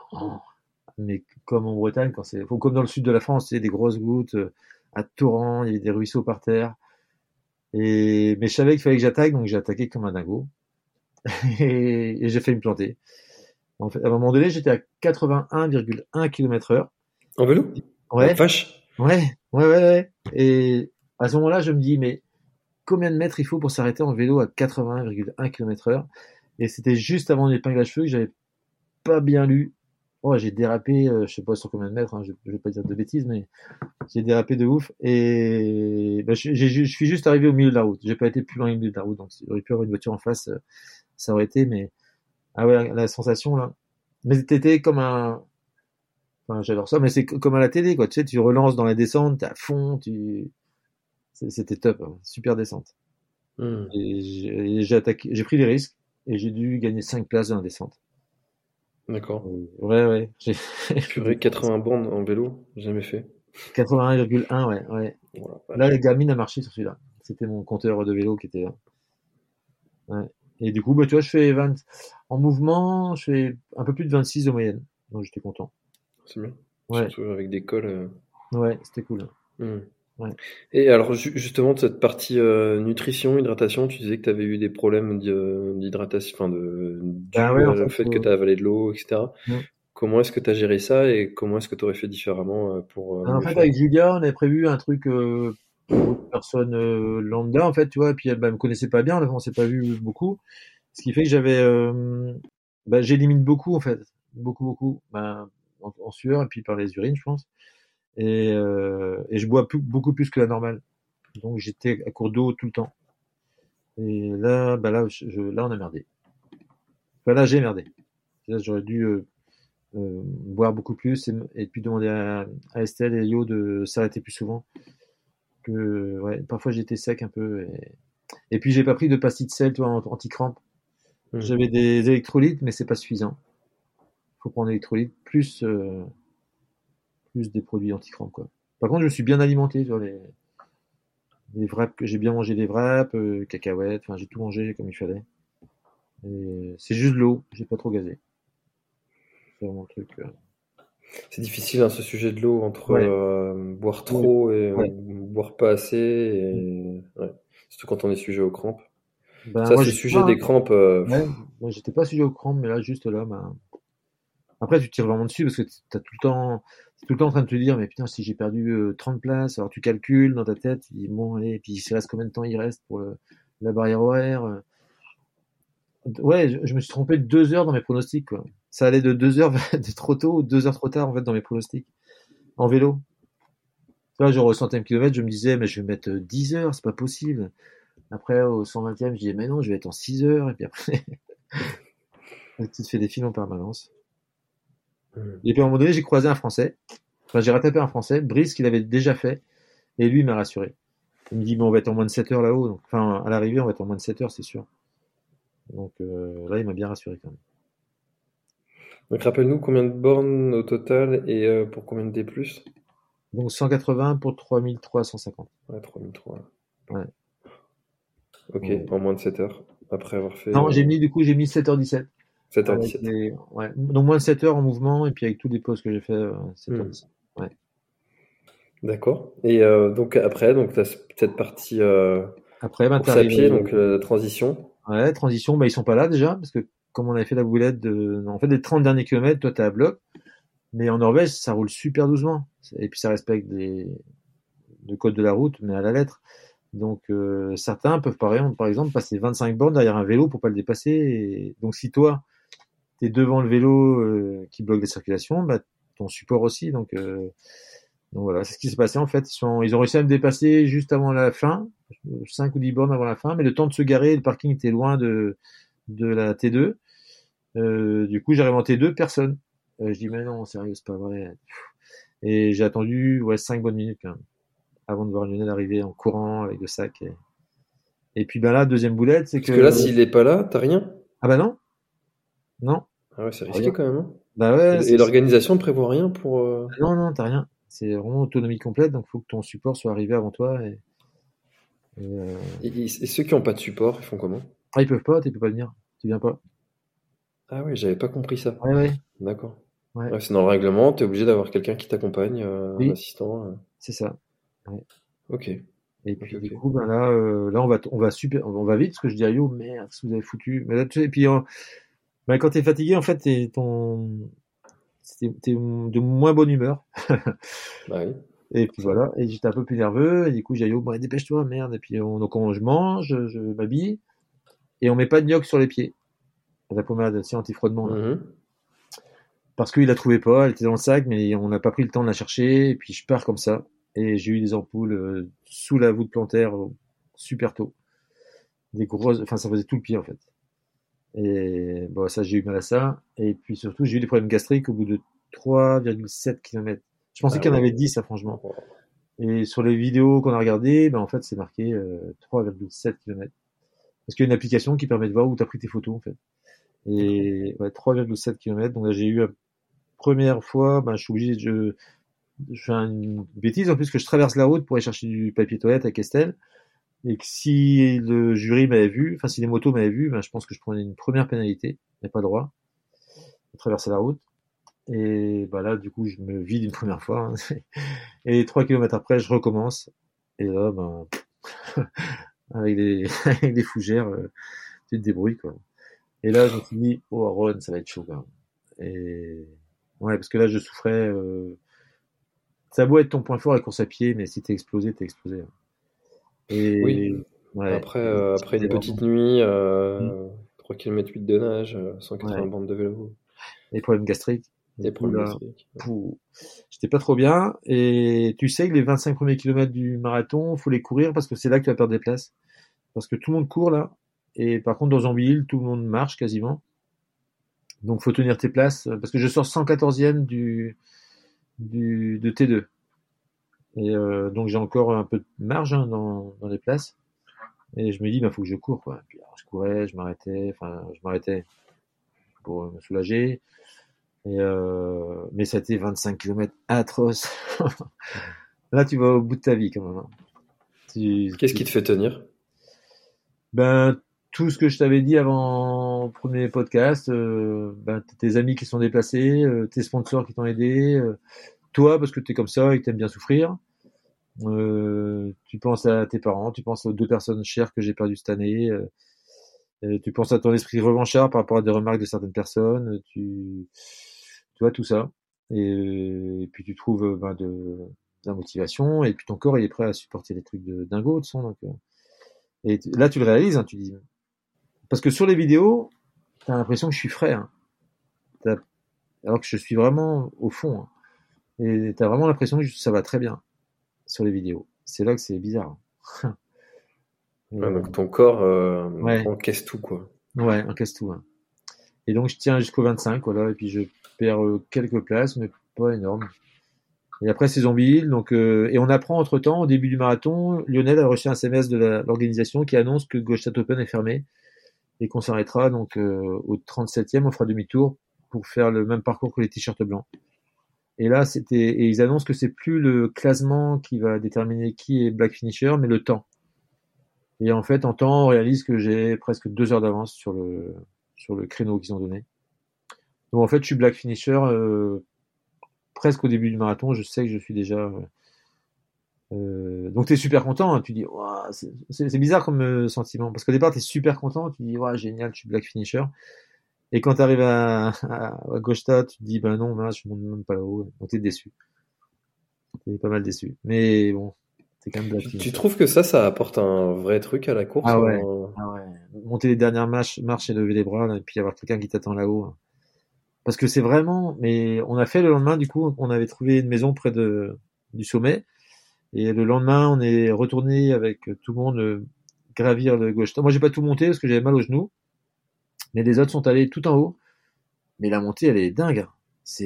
mais comme en Bretagne, comme dans le sud de la France, des grosses gouttes à torrent, il y avait des ruisseaux par terre. Mais je savais qu'il fallait que j'attaque, donc j'ai attaqué comme un dingo et j'ai fait me planter. En fait, à un moment donné, j'étais à 81,1 km/h. En vélo? Ouais, Vache. ouais. Et à ce moment-là, je me dis, mais combien de mètres il faut pour s'arrêter en vélo à 81,1 km/h? Et c'était juste avant l'épingle à cheveux que j'avais pas bien lu. Oh, j'ai dérapé, je sais pas sur combien de mètres, hein, je vais pas dire de bêtises, mais j'ai dérapé de ouf. Et je suis juste arrivé au milieu de la route. J'ai pas été plus loin du milieu de la route, donc il aurait pu avoir une voiture en face, ça aurait été, mais ah ouais, la sensation là. Mais t'étais comme enfin j'adore ça, mais c'est comme à la télé quoi. Tu sais, tu relances dans la descente, t'es à fond, c'était top, hein. Super descente. Et j'ai pris des risques et j'ai dû gagner 5 places dans la descente. D'accord. Ouais. Purée, 80 bornes en vélo, jamais fait. 81,1, ouais. Voilà, Là, la Garmin a marché sur celui-là. C'était mon compteur de vélo qui était là. Ouais. Et du coup, tu vois, en mouvement, je fais un peu plus de 26 de moyenne. Donc, j'étais content. c'est bien. Ouais. Surtout avec des cols. Ouais, c'était cool. Ouais. Et alors, justement, de cette partie nutrition, hydratation, tu disais que tu avais eu des problèmes d'hydratation, au fait que tu as avalé de l'eau, etc. Comment est-ce que tu as géré ça et comment est-ce que tu aurais fait différemment pour en fait, avec Julia, on avait prévu un truc pour une personne lambda, en fait, tu vois, et puis elle me connaissait pas bien, on s'est pas vu beaucoup. Ce qui fait que j'élimine beaucoup, en fait. Beaucoup. En sueur et puis par les urines, je pense. Et je bois beaucoup plus que la normale. Donc j'étais à court d'eau tout le temps. Et là, là on a merdé. Enfin là, j'ai merdé. Là, j'aurais dû boire beaucoup plus et puis demander à Estelle et Yo de s'arrêter plus souvent. Parfois j'étais sec un peu. Et puis j'ai pas pris de pastilles de sel, toi, anti-crampe. J'avais des électrolytes, mais c'est pas suffisant. Faut prendre des électrolytes plus des produits anti-crampe, quoi. Par contre, je me suis bien alimenté, tu vois, les wraps, j'ai bien mangé des wraps, cacahuètes, enfin j'ai tout mangé comme il fallait. Et c'est juste de l'eau, j'ai pas trop gazé. C'est vraiment le truc. C'est difficile, hein, ce sujet de l'eau, entre boire trop et boire pas assez. Et surtout quand on est sujet aux crampes. Ça, c'est le sujet des crampes. Moi, j'étais pas sujet aux crampes, mais là, juste là, après, tu tires vraiment dessus parce que t'es tout le temps en train de te dire, mais putain, si j'ai perdu 30 places, alors tu calcules dans ta tête, tu dis, bon, allez, et puis il reste combien de temps il reste pour la barrière horaire. Ouais, je me suis trompé de 2 heures dans mes pronostics, quoi. Ça allait de 2 heures de trop tôt ou 2 heures trop tard, en fait, dans mes pronostics. En vélo. Tu vois, genre au 100e kilomètre, je me disais, mais je vais mettre 10 heures, c'est pas possible. Après, au 120e, je disais, mais non, je vais être en 6 heures, et puis après, tu te fais des fils en permanence. Et puis à un moment donné, j'ai croisé un Français. Enfin, j'ai rattrapé un Français, Brice, qu'il avait déjà fait, et lui, il m'a rassuré. Il me dit, bon, on va être en moins de 7 heures là-haut. Donc, enfin, à l'arrivée, on va être en moins de 7 heures, c'est sûr. Donc là, il m'a bien rassuré quand même. Donc rappelle-nous combien de bornes au total et pour combien de D+? Donc 180 pour 3350. Ouais, 3003. Ouais. Ok, en moins de 7 heures, après avoir fait... Non, j'ai mis 7h17. 7h17. Ouais. Donc moins de 7 heures en mouvement, et puis avec tous les pauses que j'ai fait, 7h17. Ouais. D'accord. Et donc après, tu as cette partie après, course à pied, donc la transition. Ouais, transition, ils sont pas là déjà, parce que comme on avait fait la boulette en fait, les 30 derniers kilomètres, toi, t'es à bloc. Mais en Norvège, ça roule super doucement. Et puis, ça respecte le code de la route, mais à la lettre. Donc, certains peuvent, par exemple, passer 25 bornes derrière un vélo pour pas le dépasser. Et donc, si toi, t'es devant le vélo qui bloque la circulation, ton support aussi. Donc voilà, c'est ce qui s'est passé en fait. Ils ont réussi à me dépasser juste avant la fin, 5 ou 10 bornes avant la fin, mais le temps de se garer, le parking était loin de la T2. Du coup, j'arrive en T2, personne. Je dis, mais non, sérieux, c'est pas vrai. Et j'ai attendu 5 bonnes minutes quand même, avant de voir Lionel arriver en courant avec le sac. Et puis là, deuxième boulette, c'est Parce que là, s'il est pas là, t'as rien? Ah bah non. Non. Ah ouais, c'est risqué quand même. Hein. Bah ouais. Et l'organisation ne prévoit rien pour... Non, t'as rien. C'est vraiment autonomie complète, donc il faut que ton support soit arrivé avant toi. Et ceux qui n'ont pas de support, ils font comment? Ah, ils peuvent pas, tu peux pas venir. Tu viens pas. Ah oui, j'avais pas compris ça. Ouais. D'accord. Ouais. Ouais, c'est dans le règlement, tu es obligé d'avoir quelqu'un qui t'accompagne, un Oui, assistant. c'est ça. Ouais. Ok, Et ok, puis du ok. coup, ben là, on va vite parce que je dis à Yo, merde, ce que vous avez foutu. Mais là, tu sais, et puis ben, quand t'es fatigué, en fait, t'es de moins bonne humeur. Bah oui, Et puis forcément. voilà. Et j'étais un peu plus nerveux. Et du coup, j'ai dit, Yo, bon, dépêche-toi, merde. Et puis je mange, je m'habille et on met pas de gnoc sur les pieds. La pommade, c'est anti-frottement là. Mhm. Parce qu'il la trouvait pas, elle était dans le sac, mais on n'a pas pris le temps de la chercher. Et puis je pars comme ça. Et j'ai eu des ampoules sous la voûte plantaire super tôt. Des grosses, enfin ça faisait tout le pied en fait. Et bon, ça, j'ai eu mal à ça. Et puis surtout, j'ai eu des problèmes gastriques au bout de 3,7 km. Je pensais Ah qu'il y en avait ouais. 10, ça, franchement. Oh. Et sur les vidéos qu'on a regardées, ben, en fait, c'est marqué 3,7 km. Parce qu'il y a une application qui permet de voir où tu as pris tes photos, en fait. Et ouais, 3,7 km. Donc là, j'ai eu la première fois, ben, je suis obligé, je fais une bêtise, en plus que je traverse la route pour aller chercher du papier toilette avec Estelle. Et que si le jury m'avait vu, enfin si les motos m'avaient vu, ben, je pense que je prenais une première pénalité. Il n'y a pas le droit de traverser la route. Et bah là, du coup, je me vide une première fois. Hein. Et 3 kilomètres après, je recommence. Et là, ben, avec des, avec des fougères, tu te débrouilles, quoi. Et là, je me suis dit, oh, Ron, ça va être chaud, quand même. Et ouais, parce que là, je souffrais. Ça a beau être ton point fort, la course à pied, mais si t'es explosé, t'es explosé. Hein. Oui, Et ouais, après c'était une petite vraiment. nuit, Mm, 3 km 8 de nage, 180 ouais, bandes de vélo, les problèmes gastriques. Du des coup, problèmes là, gastriques. pouh, j'étais pas trop bien. Et tu sais que les 25 premiers kilomètres du marathon, faut les courir parce que c'est là que tu vas perdre des places. Parce que tout le monde court là. Et par contre, dans Zambie, tout le monde marche quasiment. Donc, faut tenir tes places. Parce que je sors 114e de T2. Et donc, j'ai encore un peu de marge hein, dans les places. Et je me dis, bah, faut que je cours, quoi. Puis, alors, je courais, je m'arrêtais pour me soulager. Mais ça a été 25 km atroce. Là, tu vas au bout de ta vie, quand même. Hein. Qu'est-ce qui te fait tenir? Ben, tout ce que je t'avais dit avant le premier podcast, ben, tes amis qui sont déplacés, tes sponsors qui t'ont aidé, toi parce que t'es comme ça et que t'aimes bien souffrir. Tu penses à tes parents, tu penses aux 2 personnes chères que j'ai perdues cette année. Tu penses à ton esprit revanchard par rapport à des remarques de certaines personnes. Tu vois tout ça. Et puis tu trouves ben, de la motivation et puis ton corps il est prêt à supporter des trucs de dingo de son. Donc, là tu le réalises, hein, tu dis. Parce que sur les vidéos, t'as l'impression que je suis frais, hein. Alors que je suis vraiment au fond. Hein. Et t'as vraiment l'impression que ça va très bien sur les vidéos. C'est là que c'est bizarre. Hein. Et, Ouais, donc ton corps ouais, encaisse tout, quoi. ouais, on casse tout. Hein. Et donc je tiens jusqu'au 25, voilà, et puis je perds quelques places, mais pas énormes. Et après c'est Zombie Hill, donc et on apprend entre temps au début du marathon, Lionel a reçu un SMS de l'organisation qui annonce que Gauchstadt Open est fermé et qu'on s'arrêtera donc au 37e, on fera demi-tour pour faire le même parcours que les t-shirts blancs. Et là, et ils annoncent que c'est plus le classement qui va déterminer qui est Black Finisher, mais le temps. Et en fait, en temps, on réalise que j'ai presque 2 heures d'avance sur le créneau qu'ils ont donné. Donc en fait, je suis Black Finisher presque au début du marathon. Je sais que je suis déjà. Donc t'es super content. Hein, tu dis, ouah, c'est bizarre comme sentiment parce qu'au départ t'es super content. Tu dis, ouah, génial, je suis Black Finisher. Et quand t'arrives à Gauchstadt, tu te dis, ben non, mince, je monte même pas là-haut. Donc t'es déçu. T'es pas mal déçu. Mais bon, c'est quand même Black Tu Finisher. trouves que ça apporte un vrai truc à la course? Ah ouais, ah ouais. Monter les dernières marches et lever les bras, là, et puis avoir quelqu'un qui t'attend là-haut. Hein. Parce que c'est vraiment, mais on a fait le lendemain, du coup, on avait trouvé une maison près du sommet. Et le lendemain, on est retourné avec tout le monde gravir le gauche. Moi, j'ai pas tout monté parce que j'avais mal aux genoux. Mais les autres sont allés tout en haut. Mais la montée, elle est dingue. Hein.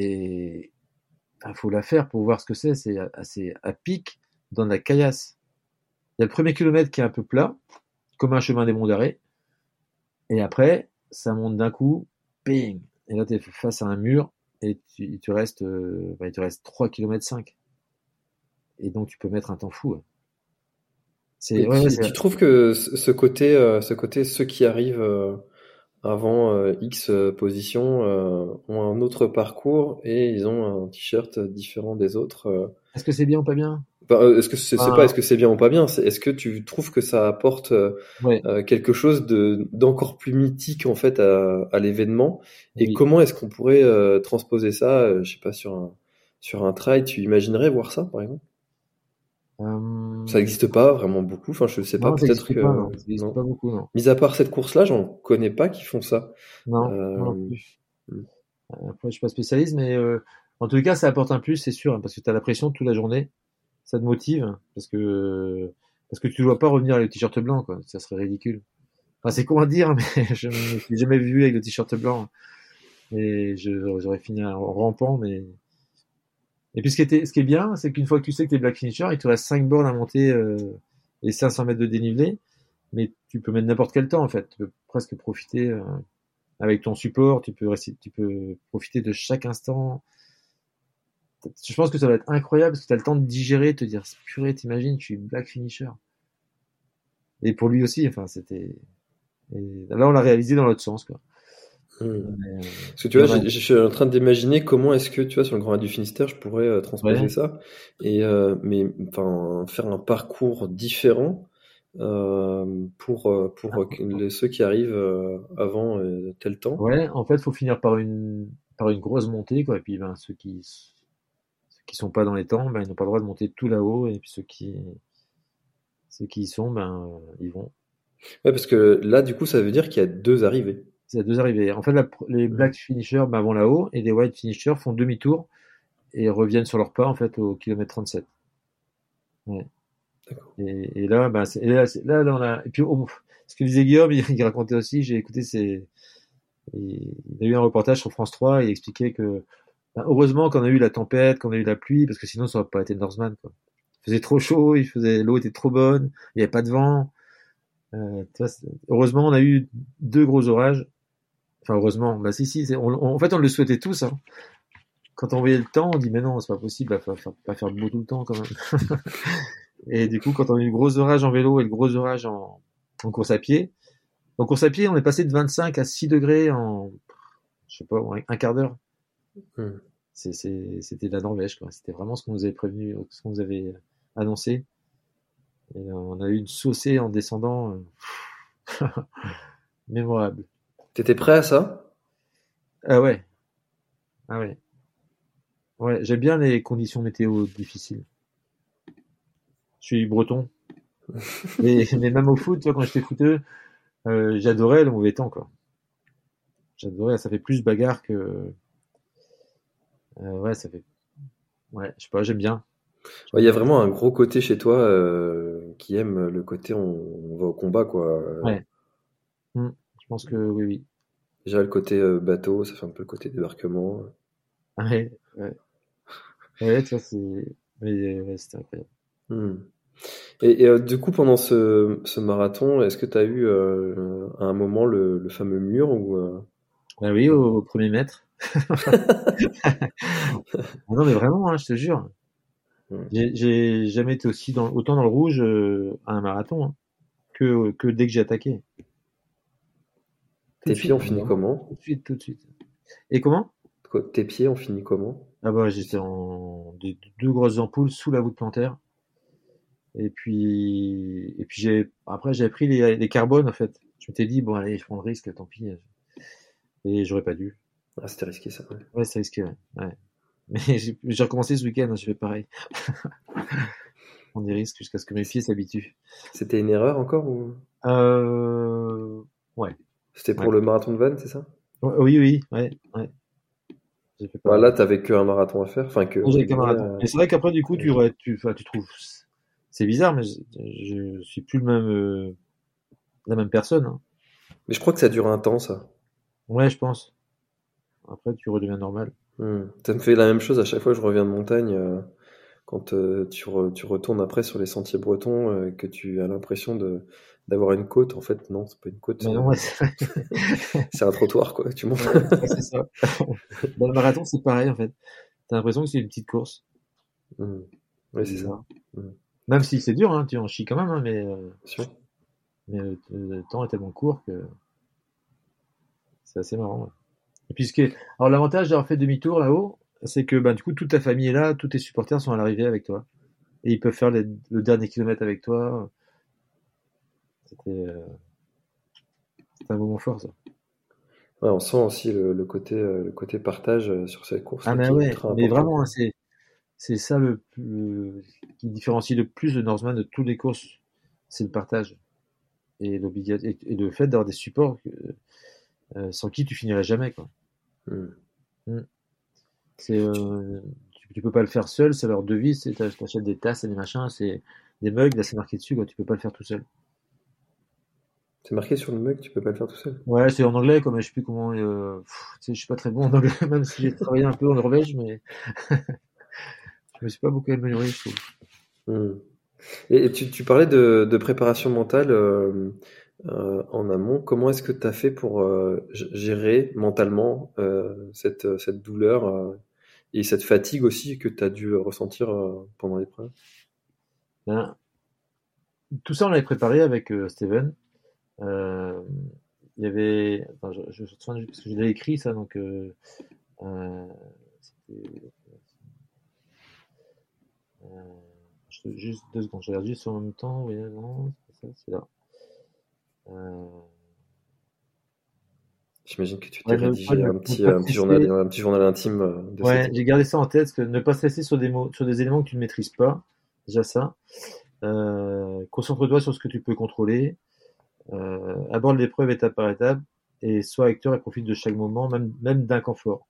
Faut la faire pour voir ce que c'est. C'est assez à pic dans la caillasse. Il y a le premier kilomètre qui est un peu plat, comme un chemin des monts d'arrêt. Et après, ça monte d'un coup, ping. Et là, tu es face à un mur et il te reste 3 km 5. Et donc, tu peux mettre un temps fou. Hein. Et Ouais, tu trouves que ce côté ceux qui arrivent avant X position ont un autre parcours et ils ont un t-shirt différent des autres. Est-ce que c'est bien ou pas bien? Est-ce que c'est pas est-ce que c'est bien ou pas bien, est-ce que tu trouves que ça apporte Ouais. quelque chose d'encore plus mythique en fait à l'événement, et Oui. comment est-ce qu'on pourrait transposer ça, je sais pas, sur un trail? Tu imaginerais voir ça par exemple? Ça n'existe pas vraiment beaucoup, enfin je sais pas, Non, ça peut-être n'existe que pas, non. Ça n'existe non. pas beaucoup, non. Mis à part cette course-là, j'en connais pas qui font ça. Non, moi non Euh, plus. hmm. Après, je suis pas spécialiste, mais en tout cas, ça apporte un plus, c'est sûr, hein, parce que tu as la pression toute la journée. Ça te motive, parce que tu dois pas revenir avec le t-shirt blanc, quoi. Ça serait ridicule. Enfin, c'est con à dire, mais je me suis jamais vu avec le t-shirt blanc. Et j'aurais fini en rampant, mais. Et puis ce qui est bien, c'est qu'une fois que tu sais que t'es black finisher, il te reste 5 bornes à monter et 500 mètres de dénivelé, mais tu peux mettre n'importe quel temps en fait. Tu peux presque profiter avec ton support, tu peux profiter de chaque instant. Je pense que ça va être incroyable parce que tu as le temps de digérer, de te dire purée, t'imagines, je suis black finisher. Et pour lui aussi, enfin c'était. Et là, on l'a réalisé dans l'autre sens, quoi. Parce que tu vois, je suis en train d'imaginer comment est-ce que, tu vois, sur le Grand Raid du Finistère, je pourrais transposer ça, et mais enfin faire un parcours différent pour ceux qui arrivent avant tel temps. Ouais, en fait, faut finir par une grosse montée, quoi. Et puis, ben, ceux qui sont pas dans les temps, ben, ils n'ont pas le droit de monter tout là-haut. Et puis ceux qui y sont, ben, ils vont. Ouais, parce que là, du coup, ça veut dire qu'il y a 2 arrivées. C'est deux arrivées. En fait, les black finishers ben, vont là-haut et les white finishers font demi-tour et reviennent sur leur pas en fait au kilomètre 37. Ouais. D'accord. Et là, ben, là, on a. Et puis, ce que disait Guillaume, il racontait aussi. J'ai écouté il a eu un reportage sur France 3. Il expliquait que ben, heureusement qu'on a eu la tempête, qu'on a eu la pluie, parce que sinon ça aurait pas été Norseman, quoi. Il faisait trop chaud, l'eau était trop bonne, il n'y avait pas de vent. Heureusement, on a eu 2 gros orages. Enfin, heureusement, bah si, en fait, on le souhaitait tous, hein. Quand on voyait le temps, on dit, mais non, c'est pas possible, il va pas faire beau tout le temps, quand même. Et du coup, quand on a eu le gros orage en vélo et le gros orage en course à pied, en course à pied, on est passé de 25 à 6 degrés en, je sais pas, un quart d'heure. C'était de la Norvège, quoi. C'était vraiment ce qu'on nous avait prévenu, ce qu'on nous avait annoncé. Et on a eu une saucée en descendant, mémorable. T'étais prêt à ça? Ah ouais. Ah ouais. Ouais, j'aime bien les conditions météo difficiles. Je suis breton. Mais même au foot, tu vois, quand j'étais footeux, j'adorais le mauvais temps, quoi. J'adorais, ça fait plus bagarre que, ouais, ça fait, ouais, je sais pas, j'aime bien. Ouais, il y a vraiment un gros côté chez toi qui aime le côté on va au combat, quoi. Ouais. Je pense que oui, oui. Déjà le côté bateau, ça fait un peu le côté débarquement. Ouais, ouais. Ouais, tu vois, ouais, c'était incroyable. Et du coup, pendant ce marathon, est-ce que tu as eu à un moment le fameux mur ou Bah oui, au premier mètre. Ah non, mais vraiment, hein, je te jure. J'ai jamais été autant dans le rouge à un marathon, hein, que dès que j'ai attaqué. tes pieds ont fini comment? Tout de suite. Et comment? Tes pieds ont fini comment? Ah bah j'étais en 2 grosses ampoules sous la voûte plantaire. Et puis après j'avais pris les carbones en fait. Je m'étais dit bon allez, je prends le risque, tant pis. Et j'aurais pas dû. Ah, c'était risqué ça. Ouais. Ouais, c'est risqué, ouais. Mais j'ai recommencé ce week-end, j'ai fait pareil. On des risques jusqu'à ce que mes pieds s'habituent. C'était une erreur encore ou? Ouais. C'était pour le marathon de Vannes, c'est ça? Oui, ouais. J'ai fait Bah, là, t'avais qu'un marathon à faire. Enfin, j'ai qu'un marathon. Et c'est vrai qu'après, du coup, tu trouves, c'est bizarre, mais je suis plus la même personne, hein. Mais je crois que ça dure un temps, ça. Ouais, je pense. Après, tu redeviens normal. Ça me fait la même chose à chaque fois que je reviens de montagne. Quand tu retournes après sur les sentiers bretons, que tu as l'impression d'avoir une côte. En fait, non, c'est pas une côte. Mais non, ouais, c'est un trottoir, quoi. Tu montes. Ouais, c'est ça. Dans le marathon, c'est pareil, en fait. T'as l'impression que c'est une petite course. Oui, c'est ça. Même si c'est dur, hein, tu en chies quand même, hein, mais Sûr. le temps est tellement court que. C'est assez marrant. Ouais. Et puis, alors, l'avantage d'avoir fait demi-tour là-haut, c'est que du coup, toute ta famille est là, tous tes supporters sont à l'arrivée avec toi. Et ils peuvent faire le dernier kilomètre avec toi. C'était un moment fort, ça. Ouais, on sent aussi le côté partage sur cette course Ah, mais qui est ouais, ultra mais important. vraiment, c'est ça qui différencie le plus le Norseman de toutes les courses, c'est le partage et et le fait d'avoir des supports sans qui tu finirais jamais, quoi. Mm. C'est tu peux pas le faire seul, c'est leur devise, t'achètes des tasses et des machins, c'est des mugs, là c'est marqué dessus, quoi, tu peux pas le faire tout seul. C'est marqué sur le mug, tu peux pas le faire tout seul. Ouais, c'est en anglais, comme je sais plus comment, tu sais, je suis pas très bon en anglais, même si j'ai travaillé un peu en Norvège, mais je me suis pas beaucoup amélioré, je trouve. Et tu parlais de préparation mentale en amont. Comment est-ce que tu as fait pour gérer mentalement cette douleur et cette fatigue aussi que tu as dû ressentir pendant l'épreuve? Ben, tout ça, on l'avait préparé avec Steven. Il y avait, enfin, je me souviens parce que je l'ai écrit ça, donc c'était, juste 2 secondes, je regarde juste en même temps. Oui, non, c'est pas ça, c'est là. J'imagine que tu t'es Ouais, rédigé ne pas te laisser, un petit journal intime de ouais, cette. j'ai gardé ça en tête, parce que ne pas se laisser sur sur des éléments que tu ne maîtrises pas, déjà ça. Concentre-toi sur ce que tu peux contrôler. Aborde l'épreuve étape par étape et sois acteur et profite de chaque moment, même d'un confort.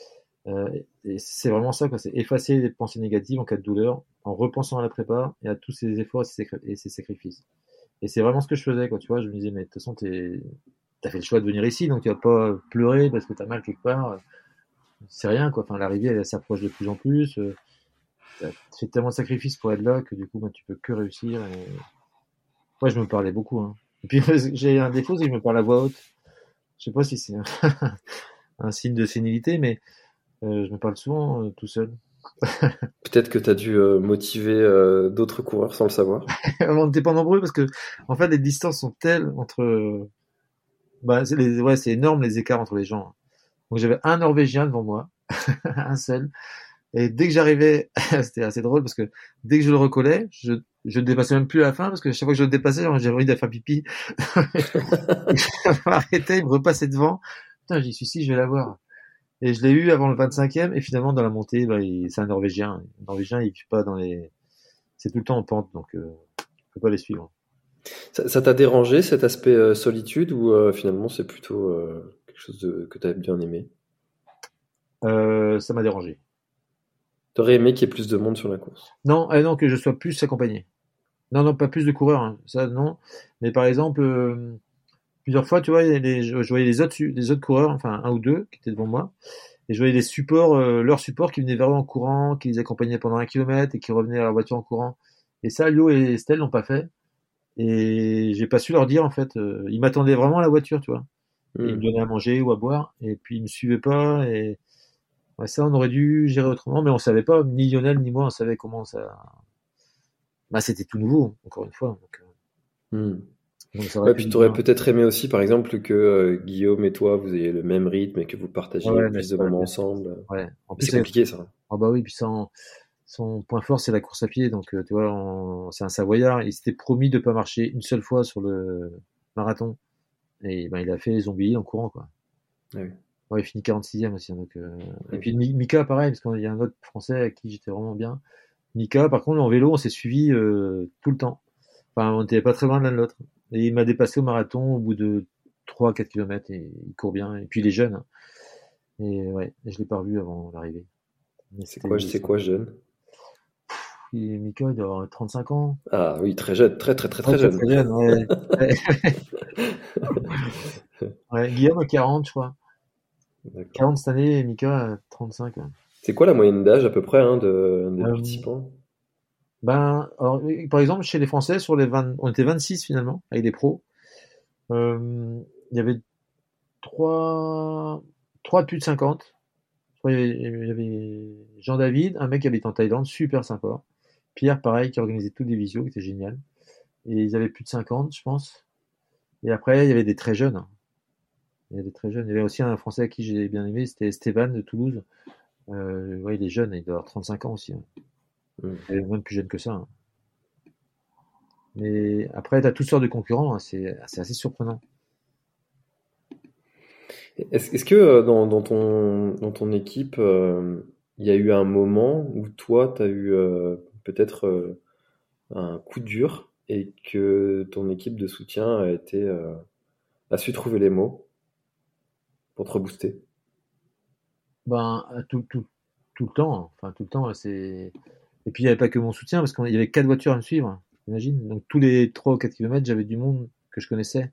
Et c'est vraiment ça, quoi. C'est effacer les pensées négatives en cas de douleur en repensant à la prépa et à tous ses efforts et ses sacrifices. Et c'est vraiment ce que je faisais, quoi. Tu vois, je me disais, mais de toute façon, t'as fait le choix de venir ici, donc tu vas pas pleurer parce que t'as mal quelque part. C'est rien, quoi. Enfin, l'arrivée, elle s'approche de plus en plus. T'as fait tellement de sacrifices pour être là que du coup, tu peux que réussir. Et... Ouais, je me parlais beaucoup, hein. Et puis, j'ai un défaut, c'est que je me parle à voix haute. Je sais pas si c'est un signe de sénilité, mais je me parle souvent tout seul. Peut-être que tu as dû motiver d'autres coureurs sans le savoir. On n'était pas nombreux parce que, en fait, les distances sont telles entre, ouais, c'est énorme les écarts entre les gens. Donc j'avais un Norvégien devant moi, un seul. Et dès que j'arrivais, c'était assez drôle parce que dès que je le recollais, je le dépassais même plus à la fin parce que chaque fois que je le dépassais, j'avais envie d'aller faire pipi. Je m'arrêtais, il me repassait devant. Putain, je dis, celui-ci, je vais l'avoir. Et je l'ai eu avant le 25e et finalement dans la montée, c'est un Norvégien. Un Norvégien, il vit pas c'est tout le temps en pente, donc je peux pas les suivre. Ça t'a dérangé cet aspect solitude ou finalement c'est plutôt quelque chose que tu as bien aimé? Ça m'a dérangé. T'aurais aimé qu'il y ait plus de monde sur la course? Non, non, que je sois plus accompagné. Non, non, pas plus de coureurs, hein. Ça, non. Mais par exemple, plusieurs fois, tu vois, je voyais les autres coureurs, enfin un ou deux qui étaient devant moi, et je voyais les supports, leurs supports qui venaient vers eux en courant, qui les accompagnaient pendant 1 kilomètre et qui revenaient à la voiture en courant. Et ça, Lio et Estelle l'ont pas fait. Et j'ai pas su leur dire en fait. Ils m'attendaient vraiment à la voiture, tu vois. Et ils me donnaient à manger ou à boire, et puis ils me suivaient pas. Et ouais, ça, on aurait dû gérer autrement, mais on savait pas, ni Lionel ni moi, on savait comment ça. C'était tout nouveau, encore une fois. Donc ça aurait Ouais, pu puis être t'aurais bien. peut-être aimé aussi, par exemple, que Guillaume et toi, vous ayez le même rythme et que vous partagiez Ouais, mais plus c'est de pas la moments peine. ensemble. Ouais. En Mais plus, c'est compliqué, ça. ah bah oui, puis son point fort, c'est la course à pied. Donc, tu vois, c'est un Savoyard. Il s'était promis de pas marcher une seule fois sur le marathon. Et il a fait les zombies en courant, quoi. Ah oui. Ouais, il finit 46e aussi, hein, donc, Ah et puis oui. Mika, pareil, parce qu'il y a un autre Français à qui j'étais vraiment bien. Mika, par contre, en vélo, on s'est suivi tout le temps. Enfin, on n'était pas très loin l'un de l'autre. Et il m'a dépassé au marathon au bout de 3-4 kilomètres et il court bien. Et puis il est jeune, hein. Et ouais, je l'ai pas revu avant l'arrivée. Mais C'est quoi jeune? Mika, il doit avoir 35 ans. Ah oui, très jeune, très très très Ouais, très très jeune. très jeune, ouais. Ouais. Ouais, Guillaume a 40, je crois. D'accord. 40 cette année et Mika 35. Ouais. C'est quoi la moyenne d'âge à peu près des Euh, participants? alors, par exemple, chez les Français, sur les 20, on était 26 finalement, avec des pros. Il y avait trois de plus de 50. Je crois il y avait Jean-David, un mec qui habite en Thaïlande, super sympa. Pierre, pareil, qui organisait tous des visios, qui était génial. Et ils avaient plus de 50, je pense. Et après, il y avait des très jeunes, hein. Il y a des très jeunes. Il y avait aussi un Français à qui j'ai bien aimé, c'était Esteban de Toulouse. Ouais, il est jeune, il doit avoir 35 ans aussi. Il est même plus jeune que ça. Hein. Mais après, tu as toutes sortes de concurrents, hein, c'est assez surprenant. Est-ce que dans ton équipe, il y a eu un moment où toi, tu as eu peut-être un coup dur et que ton équipe de soutien a su trouver les mots pour te rebooster? Ben, tout le temps, hein. Enfin, tout le temps, c'est. Et puis, il n'y avait pas que mon soutien, parce qu'il y avait 4 voitures à me suivre, hein, imagine. Donc, tous les 3 ou 4 kilomètres, j'avais du monde que je connaissais.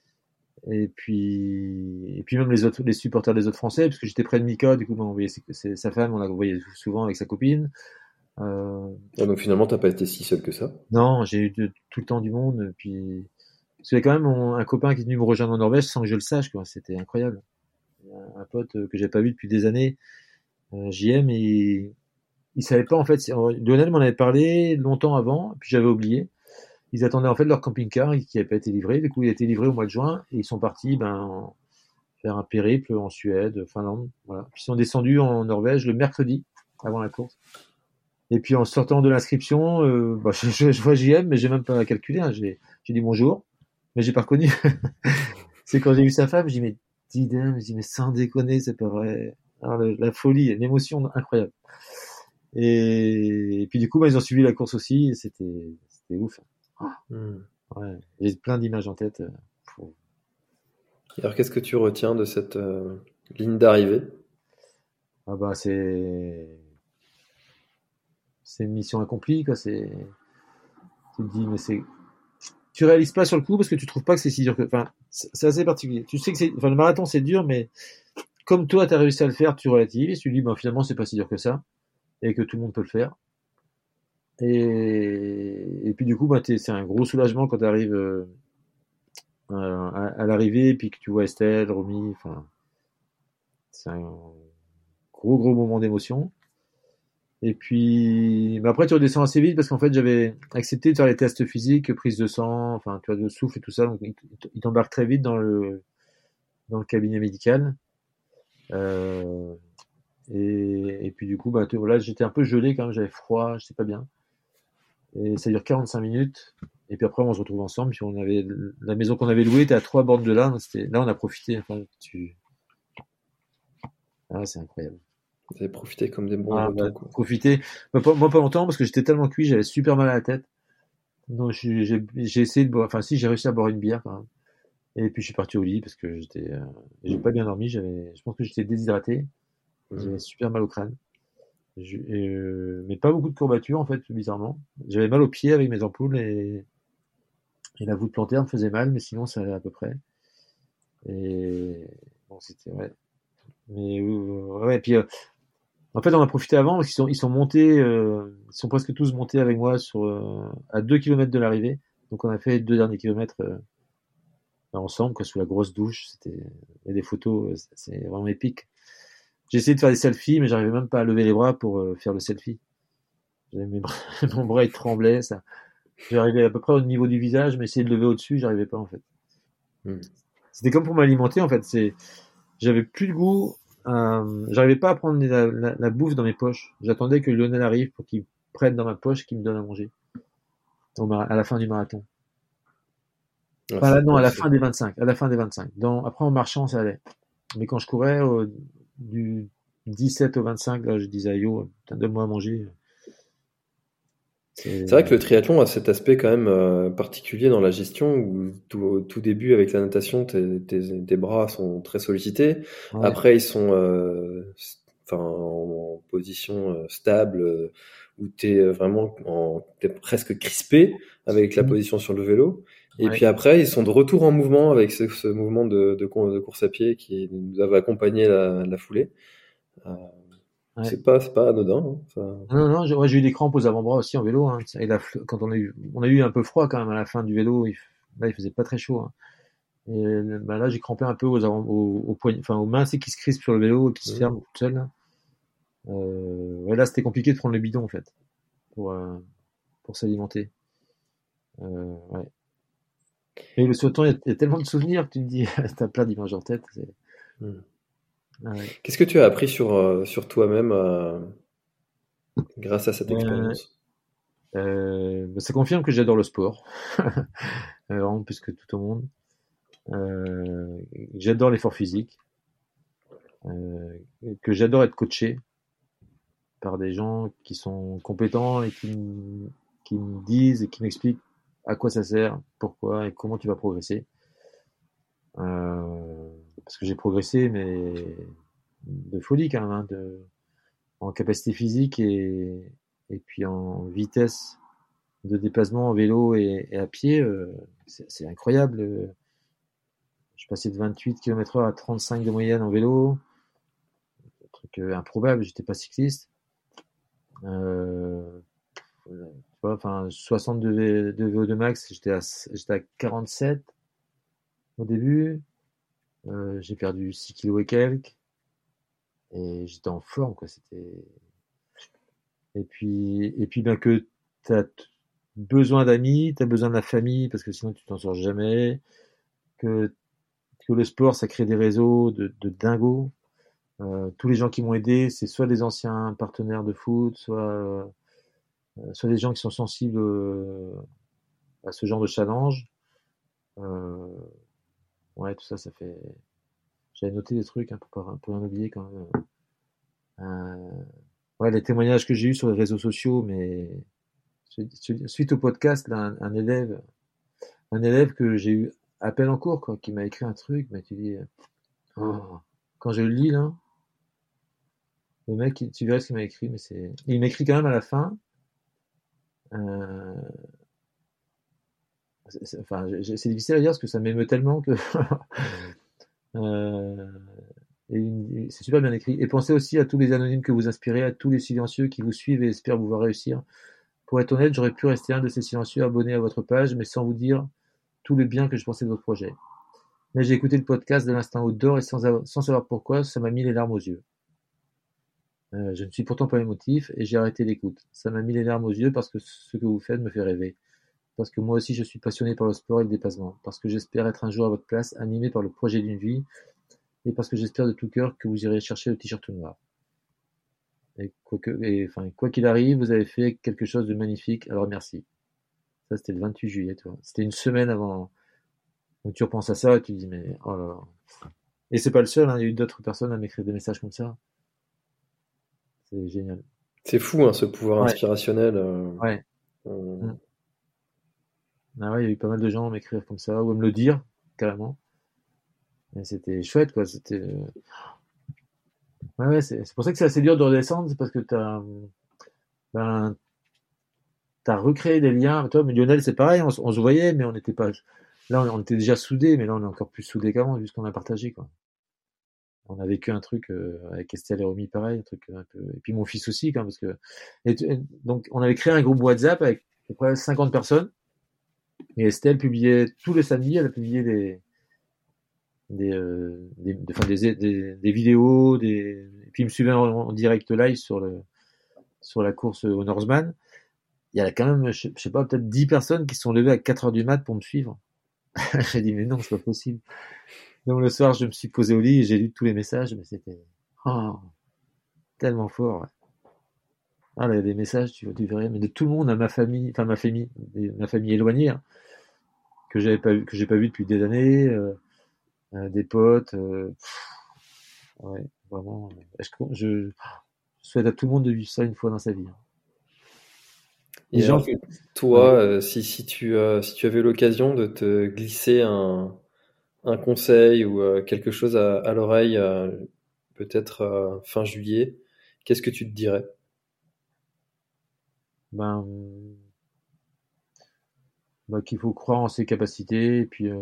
Et puis même les supporters des autres Français, parce que j'étais près de Mika, du coup, on voyait sa femme, on la voyait souvent avec sa copine. Ah, donc finalement, t'as pas été si seul que ça. Non, j'ai eu tout le temps du monde. Puis, parce qu'il y a quand même un copain qui est venu me rejoindre en Norvège sans que je le sache, quoi. C'était incroyable. Un pote que j'ai pas vu depuis des années, JM, et il savait pas en fait. Lionel m'en avait parlé longtemps avant, puis j'avais oublié. Ils attendaient en fait leur camping-car qui n'avait pas été livré. Du coup, il a été livré au mois de juin et ils sont partis faire un périple en Suède, Finlande. Voilà. Puis ils sont descendus en Norvège le mercredi avant la course. Et puis en sortant de l'inscription, je vois JM, mais j'ai même pas calculé. Hein. J'ai dit bonjour, mais j'ai pas reconnu. C'est quand j'ai vu sa femme, j'ai dit mais Didem, je dis mais sans déconner, c'est pas vrai. Alors, la folie, l'émotion incroyable. Et puis du coup, ils ont suivi la course aussi, et c'était ouf. Ouais, j'ai plein d'images en tête. Alors, qu'est-ce que tu retiens de cette ligne d'arrivée? Ah bah c'est une mission accomplie, quoi. Tu te dis mais tu réalises pas sur le coup parce que tu trouves pas que c'est si dur que. Enfin, c'est assez particulier. Tu sais que le marathon c'est dur, mais comme toi t'as réussi à le faire, tu relativises. Tu te dis finalement c'est pas si dur que ça et que tout le monde peut le faire. Et puis du coup c'est un gros soulagement quand tu arrives à l'arrivée et puis que tu vois Estelle, Romy. Enfin, c'est un gros moment d'émotion. Et puis, mais après, tu redescends assez vite parce qu'en fait, j'avais accepté de faire les tests physiques, prise de sang, enfin, tu vois, de souffle et tout ça. Donc, il t'embarque très vite dans le cabinet médical. Euh, et puis, du coup, voilà, j'étais un peu gelé quand même, j'avais froid, je sais pas bien. Et ça dure 45 minutes. Et puis après, on se retrouve ensemble. Puis la maison qu'on avait louée était à 3 bornes de là. Donc là, on a profité. Enfin, c'est incroyable. Vous avez profité comme des bons Bretons, quoi. Profiter. Moi, pas longtemps parce que j'étais tellement cuit, j'avais super mal à la tête. Donc, j'ai essayé de boire. Enfin, si, j'ai réussi à boire une bière quand même. Et puis, je suis parti au lit parce que j'ai pas bien dormi. Je pense que j'étais déshydraté. J'avais super mal au crâne. Mais pas beaucoup de courbatures, en fait, bizarrement. J'avais mal aux pieds avec mes ampoules et la voûte plantaire me faisait mal, mais sinon, ça allait à peu près. Et bon, c'était, ouais. Mais, ouais, et puis, en fait, on a profité avant parce qu'ils sont montés, ils sont presque tous montés avec moi à 2 kilomètres de l'arrivée. Donc, on a fait les 2 derniers kilomètres ensemble, quoi, sous la grosse douche. Il y a des photos, c'est vraiment épique. J'ai essayé de faire des selfies, mais j'arrivais même pas à lever les bras pour faire le selfie. Mon bras il tremblait, ça. J'arrivais à peu près au niveau du visage, mais essayer de lever au-dessus, j'arrivais pas en fait. C'était comme pour m'alimenter en fait. J'avais plus de goût. J'arrivais pas à prendre la bouffe dans mes poches. J'attendais que Lionel arrive pour qu'il prenne dans ma poche, qu'il me donne à manger. À la fin du marathon. À la fin des 25. À la fin des 25. Après en marchant, ça allait. Mais quand je courais du 17 au 25, là, je disais à Yo, donne-moi à manger. C'est vrai que le triathlon a cet aspect quand même particulier dans la gestion où au tout début avec la natation, tes bras sont très sollicités. Ouais. Après, ils sont en position stable où t'es t'es presque crispé avec la position sur le vélo. Et puis après, ils sont de retour en mouvement avec ce mouvement de course à pied qui nous avait accompagné la foulée. Ouais. C'est pas anodin. Hein, ça... Non, j'ai eu des crampes aux avant-bras aussi en vélo. Hein. Et quand on a eu un peu froid quand même à la fin du vélo. Là, il faisait pas très chaud. Hein. Et là, j'ai crampé un peu aux poignets, enfin aux mains, qui se crispent sur le vélo et qui se ferment toutes seules. Là, c'était compliqué de prendre le bidon en fait pour s'alimenter. Ouais. Mais le sauton, il y a tellement de souvenirs que tu te dis, t'as plein d'images en tête. Hmm. Ah ouais. Qu'est-ce que tu as appris sur toi-même grâce à cette Euh, expérience? Ça confirme que j'adore le sport, vraiment plus que tout au monde. J'adore l'effort physique, euh, que j'adore être coaché par des gens qui sont compétents et qui me disent et qui m'expliquent à quoi ça sert, pourquoi et comment tu vas progresser. Parce que j'ai progressé, mais de folie quand même, hein, en capacité physique et puis en vitesse de déplacement en vélo et à pied. C'est incroyable. Je passais de 28 km/h à 35 de moyenne en vélo, un truc improbable. J'étais pas cycliste. Euh, tu vois, enfin, 60 de VO2 max, j'étais à 47 au début. J'ai perdu 6 kilos et quelques. Et j'étais en forme, quoi. Et puis ben, que tu as besoin d'amis, tu as besoin de la famille, parce que sinon tu t'en sors jamais. Que, que le sport, ça crée des réseaux de dingos. Tous les gens qui m'ont aidé, c'est soit des anciens partenaires de foot, soit des gens qui sont sensibles à ce genre de challenge. Euh, ouais, tout ça, ça fait. J'avais noté des trucs hein, pour rien oublier quand même. Ouais, les témoignages que j'ai eus sur les réseaux sociaux, mais suite au podcast, là, un élève que j'ai eu à peine en cours, quoi, qui m'a écrit un truc, mais tu dis, oh, quand je le lis là, le mec, tu verrais ce qu'il m'a écrit, mais il m'écrit quand même à la fin. Euh, enfin, c'est difficile à dire parce que ça m'émeut tellement que. euh, c'est super bien écrit. Et pensez aussi à tous les anonymes que vous inspirez, à tous les silencieux qui vous suivent et espèrent vous voir réussir. Pour être honnête, j'aurais pu rester un de ces silencieux abonnés à votre page, mais sans vous dire tout le bien que je pensais de votre projet. Mais j'ai écouté le podcast de l'instant outdoor et sans savoir pourquoi, ça m'a mis les larmes aux yeux. Je ne suis pourtant pas émotif et j'ai arrêté l'écoute. Ça m'a mis les larmes aux yeux parce que ce que vous faites me fait rêver. Parce que moi aussi je suis passionné par le sport et le dépassement. Parce que j'espère être un jour à votre place, animé par le projet d'une vie. Et parce que j'espère de tout cœur que vous irez chercher le t-shirt noir. Quoi qu'il arrive, vous avez fait quelque chose de magnifique, alors merci. Ça, c'était le 28 juillet, tu vois. C'était une semaine avant. Donc tu repenses à ça et tu te dis, mais oh là là. Et c'est pas le seul, hein, il y a eu d'autres personnes à m'écrire des messages comme ça. C'est génial. C'est fou, hein, ce pouvoir Ouais, inspirationnel. ouais. On- Mm. Ah ouais, il y a eu pas mal de gens à m'écrire comme ça, ou à me le dire, carrément. Et c'était chouette, quoi. Ouais, ouais, c'est pour ça que c'est assez dur de redescendre, c'est parce que ben, t'as recréé des liens. Toi, mais Lionel, c'est pareil, on se voyait, mais on n'était pas. Là, on était déjà soudés, mais là, on est encore plus soudés qu'avant, vu ce qu'on a partagé, quoi. On a vécu un truc avec Estelle et Romy, pareil, un truc un peu. Et puis mon fils aussi, quand parce que. Donc, on avait créé un groupe WhatsApp avec à peu près 50 personnes. Et Estelle publiait tous les samedis, elle a publié enfin, des vidéos, et puis il me suivait en direct live sur la course au Norseman. Il y a quand même, je sais pas, peut-être 10 personnes qui sont levées à 4 heures du mat pour me suivre. J'ai dit, mais non, c'est pas possible. Donc le soir, je me suis posé au lit et j'ai lu tous les messages, mais c'était oh, tellement fort. Ouais. Ah, là, il y a des messages, tu verrais, mais de tout le monde à ma famille, enfin ma famille éloignée, hein, que j'ai pas vu depuis des années, des potes, ouais, vraiment. Je souhaite à tout le monde de vivre ça une fois dans sa vie. Hein. Les Et gens alors, qui, toi, ouais, si tu avais l'occasion de te glisser un conseil ou quelque chose à l'oreille, peut-être fin juillet, qu'est-ce que tu te dirais? ben, qu'il faut croire en ses capacités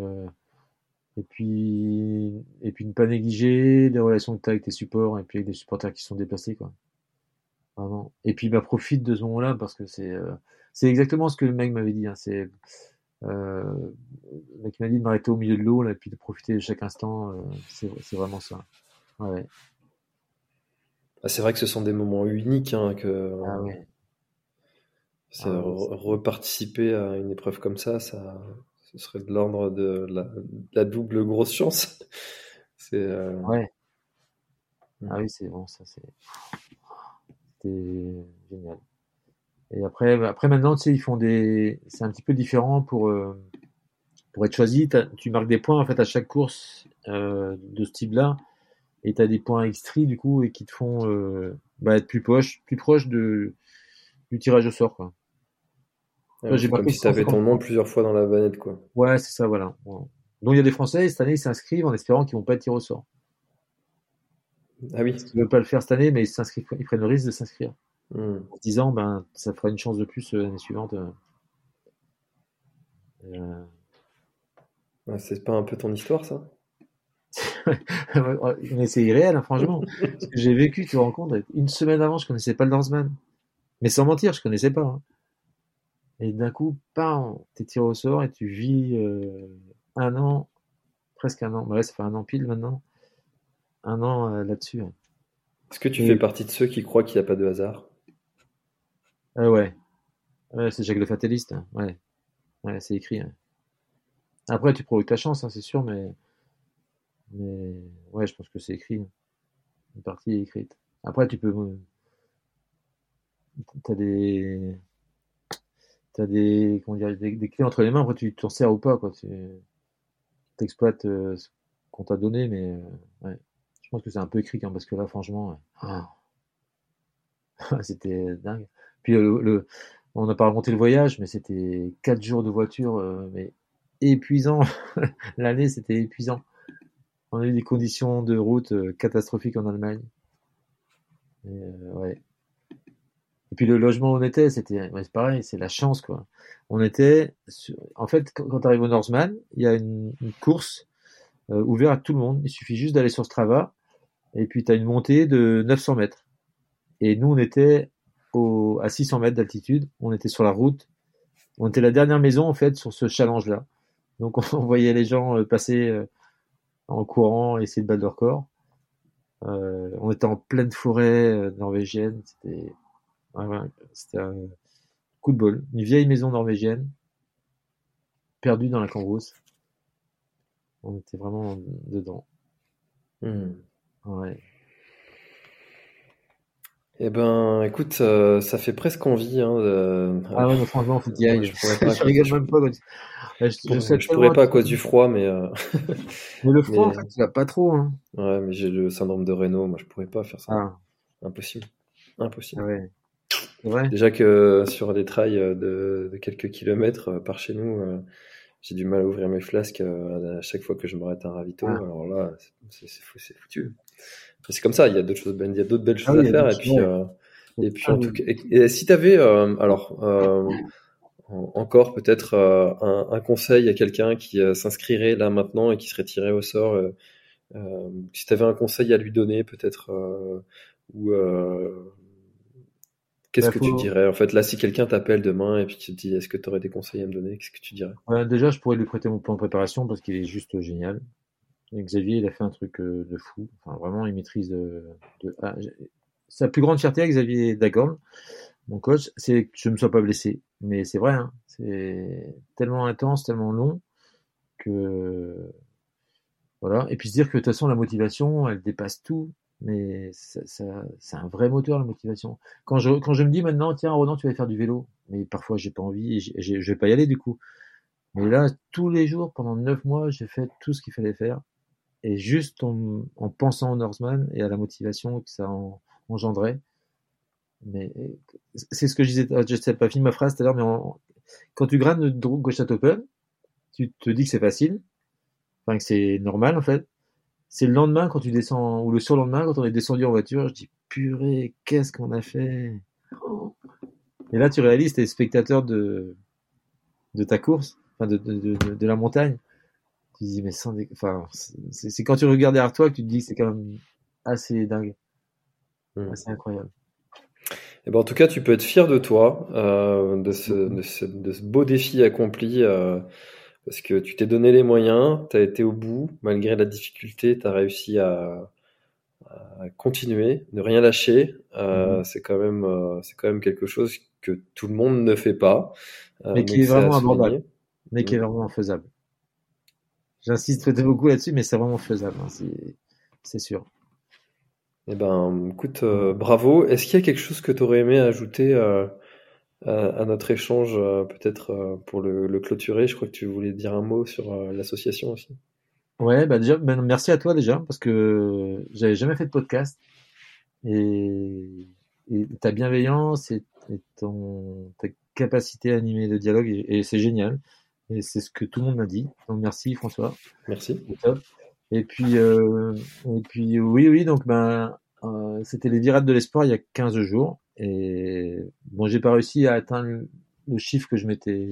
et puis ne pas négliger les relations que tu as avec tes supports et puis avec des supporters qui sont déplacés, quoi. Vraiment. Et puis bah profite de ce moment-là parce que c'est exactement ce que le mec m'avait dit. Hein. Euh, le mec m'a dit de m'arrêter au milieu de l'eau là, et puis de profiter de chaque instant. C'est vraiment ça. Ouais. Ah, c'est vrai que ce sont des moments uniques, hein, Ah ouais. c'est Ah ouais. reparticiper à une épreuve comme ça, Ce serait de l'ordre de la double grosse chance. C'est Ouais. Ah oui, c'est bon, ça c'était génial. Et après maintenant, tu sais, ils font c'est un petit peu différent pour être choisi. Tu marques des points en fait à chaque course de ce type-là, et tu as des points extraits du coup et qui te font être plus proche du tirage au sort, quoi. Toi, j'ai c'est comme marqué si tu avais 150 ton nom points. plusieurs fois dans la banette, quoi. Ouais, c'est ça, voilà. Ouais. Donc il y a des Français cette année, ils s'inscrivent en espérant qu'ils vont pas être tirés au sort. Ah oui. Parce qu'ils veulent pas le faire cette année, mais ils prennent le risque de s'inscrire. Hmm. En se disant, ça fera une chance de plus l'année suivante. C'est pas un peu ton histoire, ça? Mais c'est irréel, hein, franchement. Ce que j'ai vécu, tu te rends compte, une semaine avant, je connaissais pas le Norseman. Mais sans mentir, je connaissais pas, hein. Et d'un coup, bam, t'es tiré au sort et tu vis un an, presque un an. Ouais, ça fait un an pile maintenant. Un an là-dessus. Ouais. Est-ce que tu fais Et partie de ceux qui croient qu'il n'y a pas de hasard? ouais, c'est Jacques le Fataliste, hein. Ouais, c'est écrit, hein. Après, tu provoques ta chance, hein, c'est sûr, mais ouais, je pense que c'est écrit, hein. Une partie est écrite. Après, t'as des, comment dire, des clés entre les mains. Après, tu t'en sers ou pas, quoi. Tu exploites ce qu'on t'a donné, mais ouais. Je pense que c'est un peu écrit, hein, parce que là, franchement, c'était dingue. Puis on n'a pas raconté le voyage, mais c'était 4 jours de voiture, mais épuisant. L'année, c'était épuisant. On a eu des conditions de route catastrophiques en Allemagne. Et, ouais. Et puis le logement où on était, c'est pareil, c'est la chance, quoi. En fait, quand tu arrives au Norseman, il y a une course ouverte à tout le monde. Il suffit juste d'aller sur Strava, et puis tu as une montée de 900 mètres. Et nous, on était à 600 mètres d'altitude. On était sur la route. On était la dernière maison, en fait, sur ce challenge-là. Donc, on voyait les gens passer en courant, essayer de battre leur corps. On était en pleine forêt norvégienne. C'était un coup de bol. Une vieille maison norvégienne, perdue dans la cambrousse. On était vraiment dedans. Ouais. Eh ben, écoute, ça fait presque envie, hein, Ah ouais, mais franchement, faut y aller. je pourrais pas. Je rigole même pas. Je souhaite Je pourrais tellement pas à cause du froid, mais Mais le froid, en mais fait, tu vas pas trop, hein. ouais, mais j'ai le syndrome de Raynaud. Moi, je pourrais pas faire ça. Ah, Impossible, ah impossible. ouais. C'est vrai? Déjà que sur des trails de quelques kilomètres par chez nous, j'ai du mal à ouvrir mes flasques à chaque fois que je m'arrête à un ravito. Ah. Alors là, c'est foutu. C'est comme ça. Il y a d'autres choses, il y a d'autres belles choses Oui, à il y a faire. d'autres choses, ouais. Et puis en tout cas, et si tu avais encore peut-être un conseil à quelqu'un qui s'inscrirait là maintenant et qui serait tiré au sort, si tu avais un conseil à lui donner peut-être, ou qu'est-ce que tu dirais? En fait, là, si quelqu'un t'appelle demain et puis qui te dit, est-ce que tu aurais des conseils à me donner? Qu'est-ce que tu dirais? Déjà, je pourrais lui prêter mon plan de préparation parce qu'il est juste génial. Et Xavier, il a fait un truc de fou. Enfin, vraiment, il maîtrise sa plus grande fierté, Xavier Dagorn, mon coach, c'est que je ne me sois pas blessé. Mais c'est vrai, hein, c'est tellement intense, tellement long que voilà. Et puis se dire que de toute façon, la motivation, elle dépasse tout. Mais c'est un vrai moteur, la motivation. Quand je me dis maintenant, tiens, Ronan, tu vas faire du vélo, mais parfois j'ai pas envie, et je vais pas y aller du coup. Mais là, tous les jours, pendant 9 mois, j'ai fait tout ce qu'il fallait faire. Et juste en pensant au Norseman et à la motivation que ça engendrait. Mais c'est ce que je disais, je sais pas fini ma phrase tout à l'heure, mais quand tu graines le Gauchat Open, tu te dis que c'est facile, enfin que c'est normal en fait. C'est le lendemain quand tu descends, ou le surlendemain quand on est descendu en voiture, je dis purée, qu'est-ce qu'on a fait. Et là tu réalises, t'es spectateur de ta course, enfin de la montagne. Tu te dis mais enfin c'est quand tu regardes derrière toi que tu te dis que c'est quand même assez dingue, assez incroyable. Et ben en tout cas, tu peux être fier de toi, de ce beau défi accompli, parce que tu t'es donné les moyens, tu as été au bout, malgré la difficulté, tu as réussi à continuer, ne rien lâcher. C'est quand même quelque chose que tout le monde ne fait pas, mais qui est vraiment abordable. mais qui est vraiment faisable. J'insiste beaucoup là-dessus, mais c'est vraiment faisable, hein, c'est sûr. Eh ben, écoute, bravo. Est-ce qu'il y a quelque chose que tu aurais aimé ajouter à notre échange, peut-être pour le clôturer? Je crois que tu voulais dire un mot sur l'association aussi. Ouais, bah déjà, merci à toi déjà, parce que j'avais jamais fait de podcast. Et ta bienveillance et ta capacité à animer le dialogue, et c'est génial. Et c'est ce que tout le monde m'a dit. Donc merci François. Merci. C'est top. Et puis oui, donc c'était les Virades de l'Espoir il y a 15 jours. Et bon, j'ai pas réussi à atteindre le chiffre que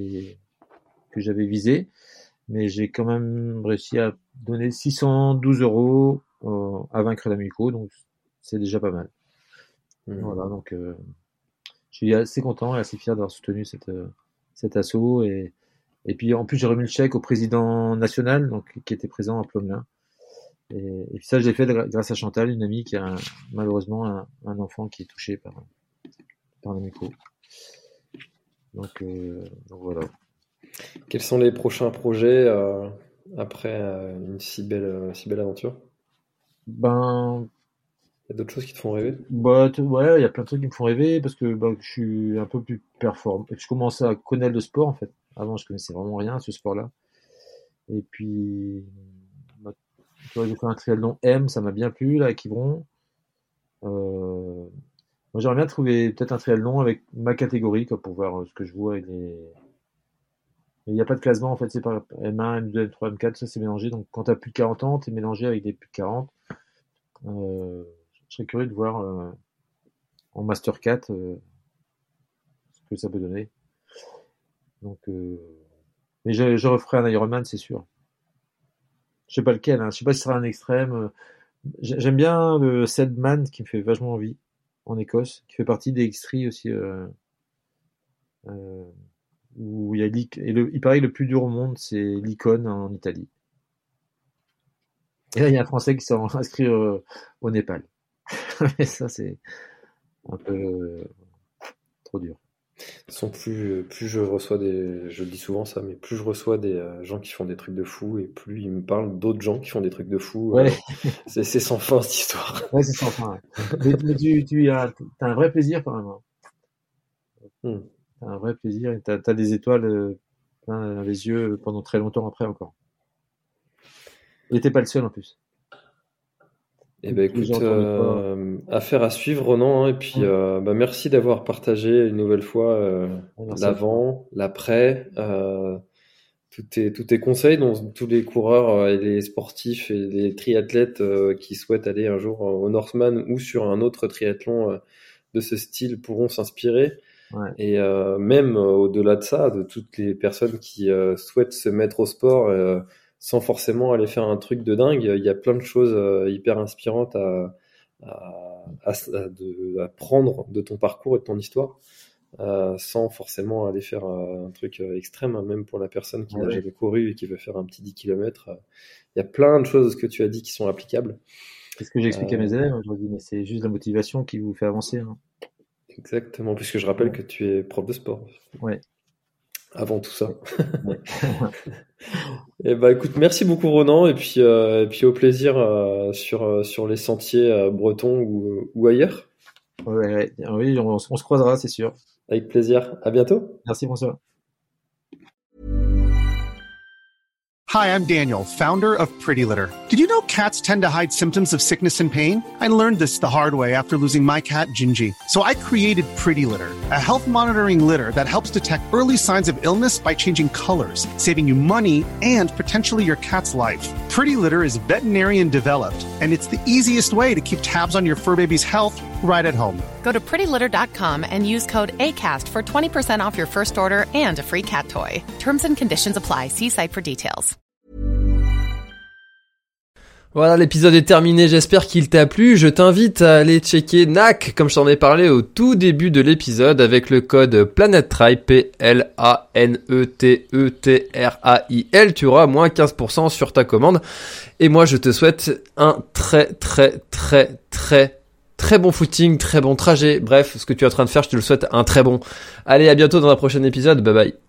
j'avais visé, mais j'ai quand même réussi à donner 612 € à Vaincre l'Amico, donc c'est déjà pas mal. Voilà, donc je suis assez content et assez fier d'avoir soutenu cet assaut, et puis en plus j'ai remis le chèque au président national, donc qui était présent à Plomelin, et puis ça je l'ai fait grâce à Chantal, une amie qui a malheureusement un enfant qui est touché par l'Amico. Donc voilà. Quels sont les prochains projets après une si belle aventure? Il y a d'autres choses qui te font rêver? Ouais, il y a plein de trucs qui me font rêver, parce que je suis un peu plus performant. Je commence à connaître le sport, en fait. Avant, je connaissais vraiment rien à ce sport-là. Et puis, j'ai fait un triathlon M, ça m'a bien plu, là, à Quiberon. Moi, j'aimerais bien trouver peut-être un triathlon avec ma catégorie, quoi, pour voir ce que je vois avec les... Mais il n'y a pas de classement, en fait, c'est pas M1, M2, M3, M4, ça c'est mélangé. Donc, quand t'as plus de 40 ans, t'es mélangé avec des plus de 40. Je serais curieux de voir en Master 4 ce que ça peut donner. Donc, mais je referai un Ironman, c'est sûr. Je sais pas lequel, hein. Je sais pas si ce sera un extrême. J'aime bien le Sedman, qui me fait vachement envie, en Écosse, qui fait partie des X3 aussi, où il y a il paraît que le plus dur au monde, c'est l'Icône en Italie. Et là, il y a un Français qui s'est inscrit au Népal. Mais ça, c'est un peu trop dur. De toute façon, plus je reçois je le dis souvent ça, mais plus je reçoas des gens qui font des trucs de fou, et plus ils me parlent d'autres gens qui font des trucs de fou. Ouais. C'est sans fin, cette histoire. Ouais, c'est sans fin. Ouais. Mais t'as un vrai plaisir quand même. T'as un vrai plaisir, et t'as des étoiles plein dans les yeux pendant très longtemps après encore. Et t'es pas le seul en plus. Eh ben écoute, affaire à suivre, Ronan, hein, et puis merci d'avoir partagé une nouvelle fois l'avant, l'après, tous tes conseils, dont tous les coureurs et les sportifs et les triathlètes qui souhaitent aller un jour au Northman ou sur un autre triathlon de ce style pourront s'inspirer. Ouais. Et même au-delà de ça, de toutes les personnes qui souhaitent se mettre au sport sans forcément aller faire un truc de dingue, il y a plein de choses hyper inspirantes à prendre de ton parcours et de ton histoire, sans forcément aller faire un truc extrême, hein, même pour la personne qui n'a jamais couru et qui veut faire un petit 10 km. Il y a plein de choses de ce que tu as dit qui sont applicables. C'est ce que j'explique à mes élèves, je leur dis, mais c'est juste la motivation qui vous fait avancer. Hein. Exactement, puisque je rappelle que tu es prof de sport. Ouais. Avant tout ça. Ouais. Et écoute, merci beaucoup Ronan, et puis au plaisir sur les sentiers bretons ou ailleurs. Ouais. Oui, on se croisera, c'est sûr. Avec plaisir. À bientôt. Merci François. Hi, I'm Daniel, founder of Pretty Litter. Did you know cats tend to hide symptoms of sickness and pain? I learned this the hard way after losing my cat, Gingy. So I created Pretty Litter, a health monitoring litter that helps detect early signs of illness by changing colors, saving you money and potentially your cat's life. Pretty Litter is veterinarian developed, and it's the easiest way to keep tabs on your fur baby's health right at home. Go to prettylitter.com and use code ACAST for 20% off your first order and a free cat toy. Terms and conditions apply. See site for details. Voilà, l'épisode est terminé, j'espère qu'il t'a plu. Je t'invite à aller checker NAC, comme je t'en ai parlé au tout début de l'épisode, avec le code PLANETTRAIL, PLANETETRAIL. Tu auras moins 15% sur ta commande. Et moi, je te souhaite un très bon footing, très bon trajet. Bref, ce que tu es en train de faire, je te le souhaite un très bon. Allez, à bientôt dans un prochain épisode. Bye bye.